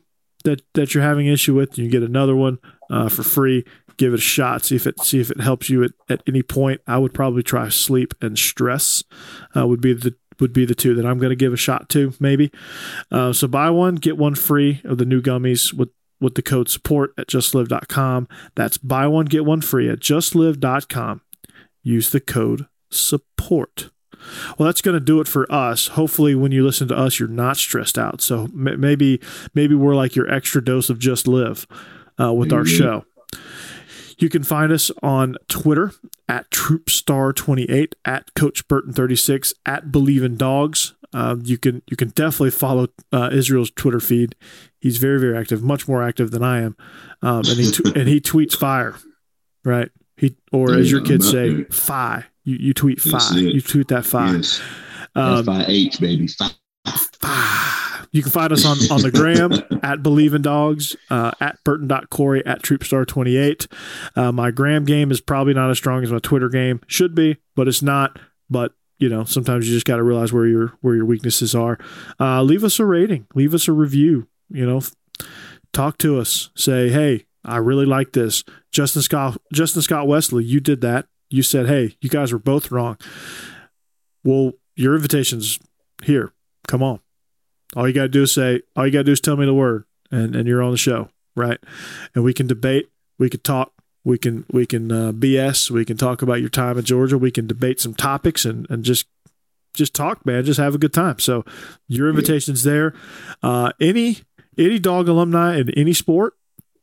that you're having issue with. You get another one for free. Give it a shot. See if it helps you at any point. I would probably try sleep and stress. Would be the 2 that I'm going to give a shot to, maybe. So buy one, get one free of the new gummies with the code SUPPORT at justlive.com. That's buy one, get one free at justlive.com. Use the code SUPPORT. Well, that's going to do it for us. Hopefully, when you listen to us, you're not stressed out. So maybe we're like your extra dose of Just Live with our show. You can find us on Twitter at TroopStar28, at Coach Burton36, at Believe in Dogs. You can definitely follow Israel's Twitter feed. He's very, very active, much more active than I am, and he tweets fire, right? As your kids say, fi. You tweet fi. You tweet that fi. Yes. F-I-H, baby. Fi. You can find us on the gram at Believe in Dogs, at Burton.Corey, at TroopStar28. My gram game is probably not as strong as my Twitter game. Should be, but it's not. But sometimes you just got to realize where your weaknesses are. Leave us a rating. Leave us a review. Talk to us. Say, hey, I really like this. Justin Scott Wesley, you did that. You said, hey, you guys were both wrong. Well, your invitation's here. Come on. All you got to do is tell me the word, and you're on the show, right? And we can debate. We can talk. We can BS. We can talk about your time in Georgia. We can debate some topics and just talk, man. Just have a good time. So your invitation's there. Any dog alumni in any sport,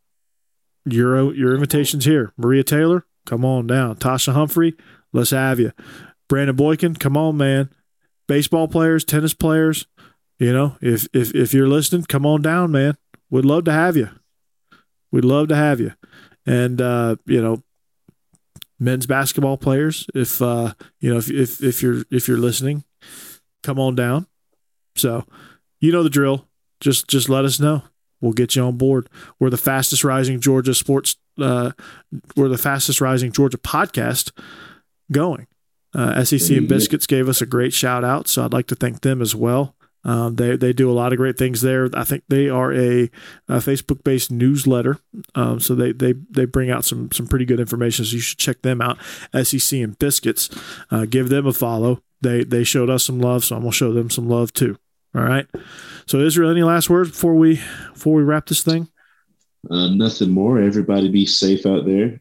your invitation's here. Maria Taylor, come on down. Tasha Humphrey, let's have you. Brandon Boykin, come on, man. Baseball players, tennis players, if you're listening, come on down, man. We'd love to have you. We'd love to have you. And men's basketball players, if you're listening, come on down. So, the drill. Just let us know. We'll get you on board. We're the fastest rising Georgia podcast going. SEC and Biscuits gave us a great shout out, so I'd like to thank them as well. They do a lot of great things there. I think they are a Facebook based newsletter, so they bring out some pretty good information. So you should check them out. SEC and Biscuits, give them a follow. They showed us some love, so I'm gonna show them some love too. All right. So Israel, any last words before we wrap this thing? Nothing more. Everybody be safe out there.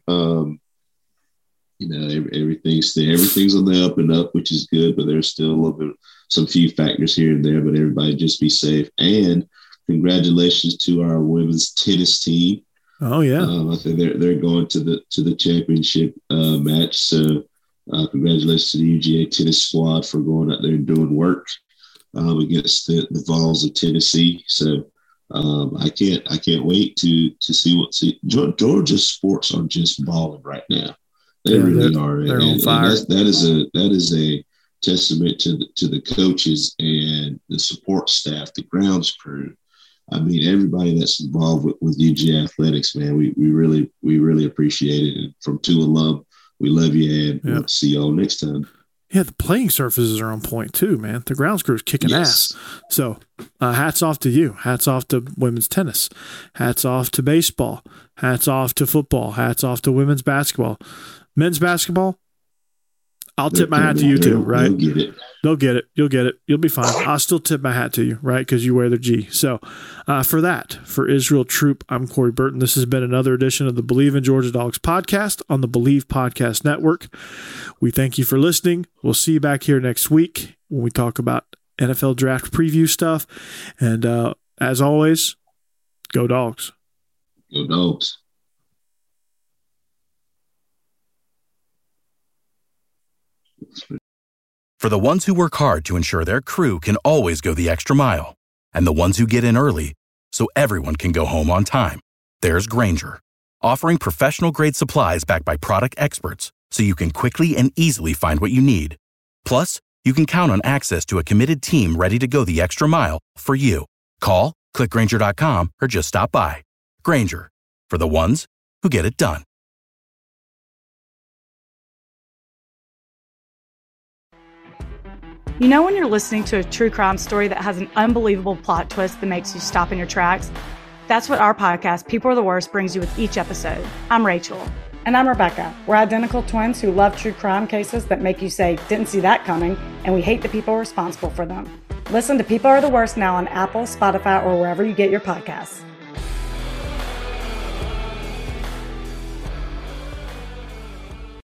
Everything's on the up and up, which is good, but there's still a little bit, some few factors here and there, but everybody just be safe. And congratulations to our women's tennis team. Oh yeah. I think they're going to the championship match. So Congratulations to the UGA tennis squad for going out there and doing work against the Vols of Tennessee. So I can't wait to see Georgia sports are just balling right now. They really are. They're on fire. That is a testament to the coaches and the support staff, the grounds crew. I mean, everybody that's involved with UGA athletics, man. We really appreciate it. And from two alum, we love you, and we'll see y'all next time. Yeah, the playing surfaces are on point too, man. The grounds crew is kicking ass. So hats off to you. Hats off to women's tennis. Hats off to baseball. Hats off to football. Hats off to women's basketball. Men's basketball, I'll tip my hat to you too, right? They'll get it. You'll get it. You'll be fine. I'll still tip my hat to you, right? Because you wear the G. So for Israel Troop, I'm Corey Burton. This has been another edition of the Believe in Georgia Dogs podcast on the Believe Podcast Network. We thank you for listening. We'll see you back here next week when we talk about NFL draft preview stuff. And as always, go Dogs. Go Dogs. For the ones who work hard to ensure their crew can always go the extra mile, and the ones who get in early so everyone can go home on time, there's Grainger, offering professional-grade supplies backed by product experts so you can quickly and easily find what you need. Plus, you can count on access to a committed team ready to go the extra mile for you. Call, click Grainger.com, or just stop by. Grainger, for the ones who get it done. You know when you're listening to a true crime story that has an unbelievable plot twist that makes you stop in your tracks? That's what our podcast, People Are the Worst, brings you with each episode. I'm Rachel. And I'm Rebecca. We're identical twins who love true crime cases that make you say, didn't see that coming, and we hate the people responsible for them. Listen to People Are the Worst now on Apple, Spotify, or wherever you get your podcasts.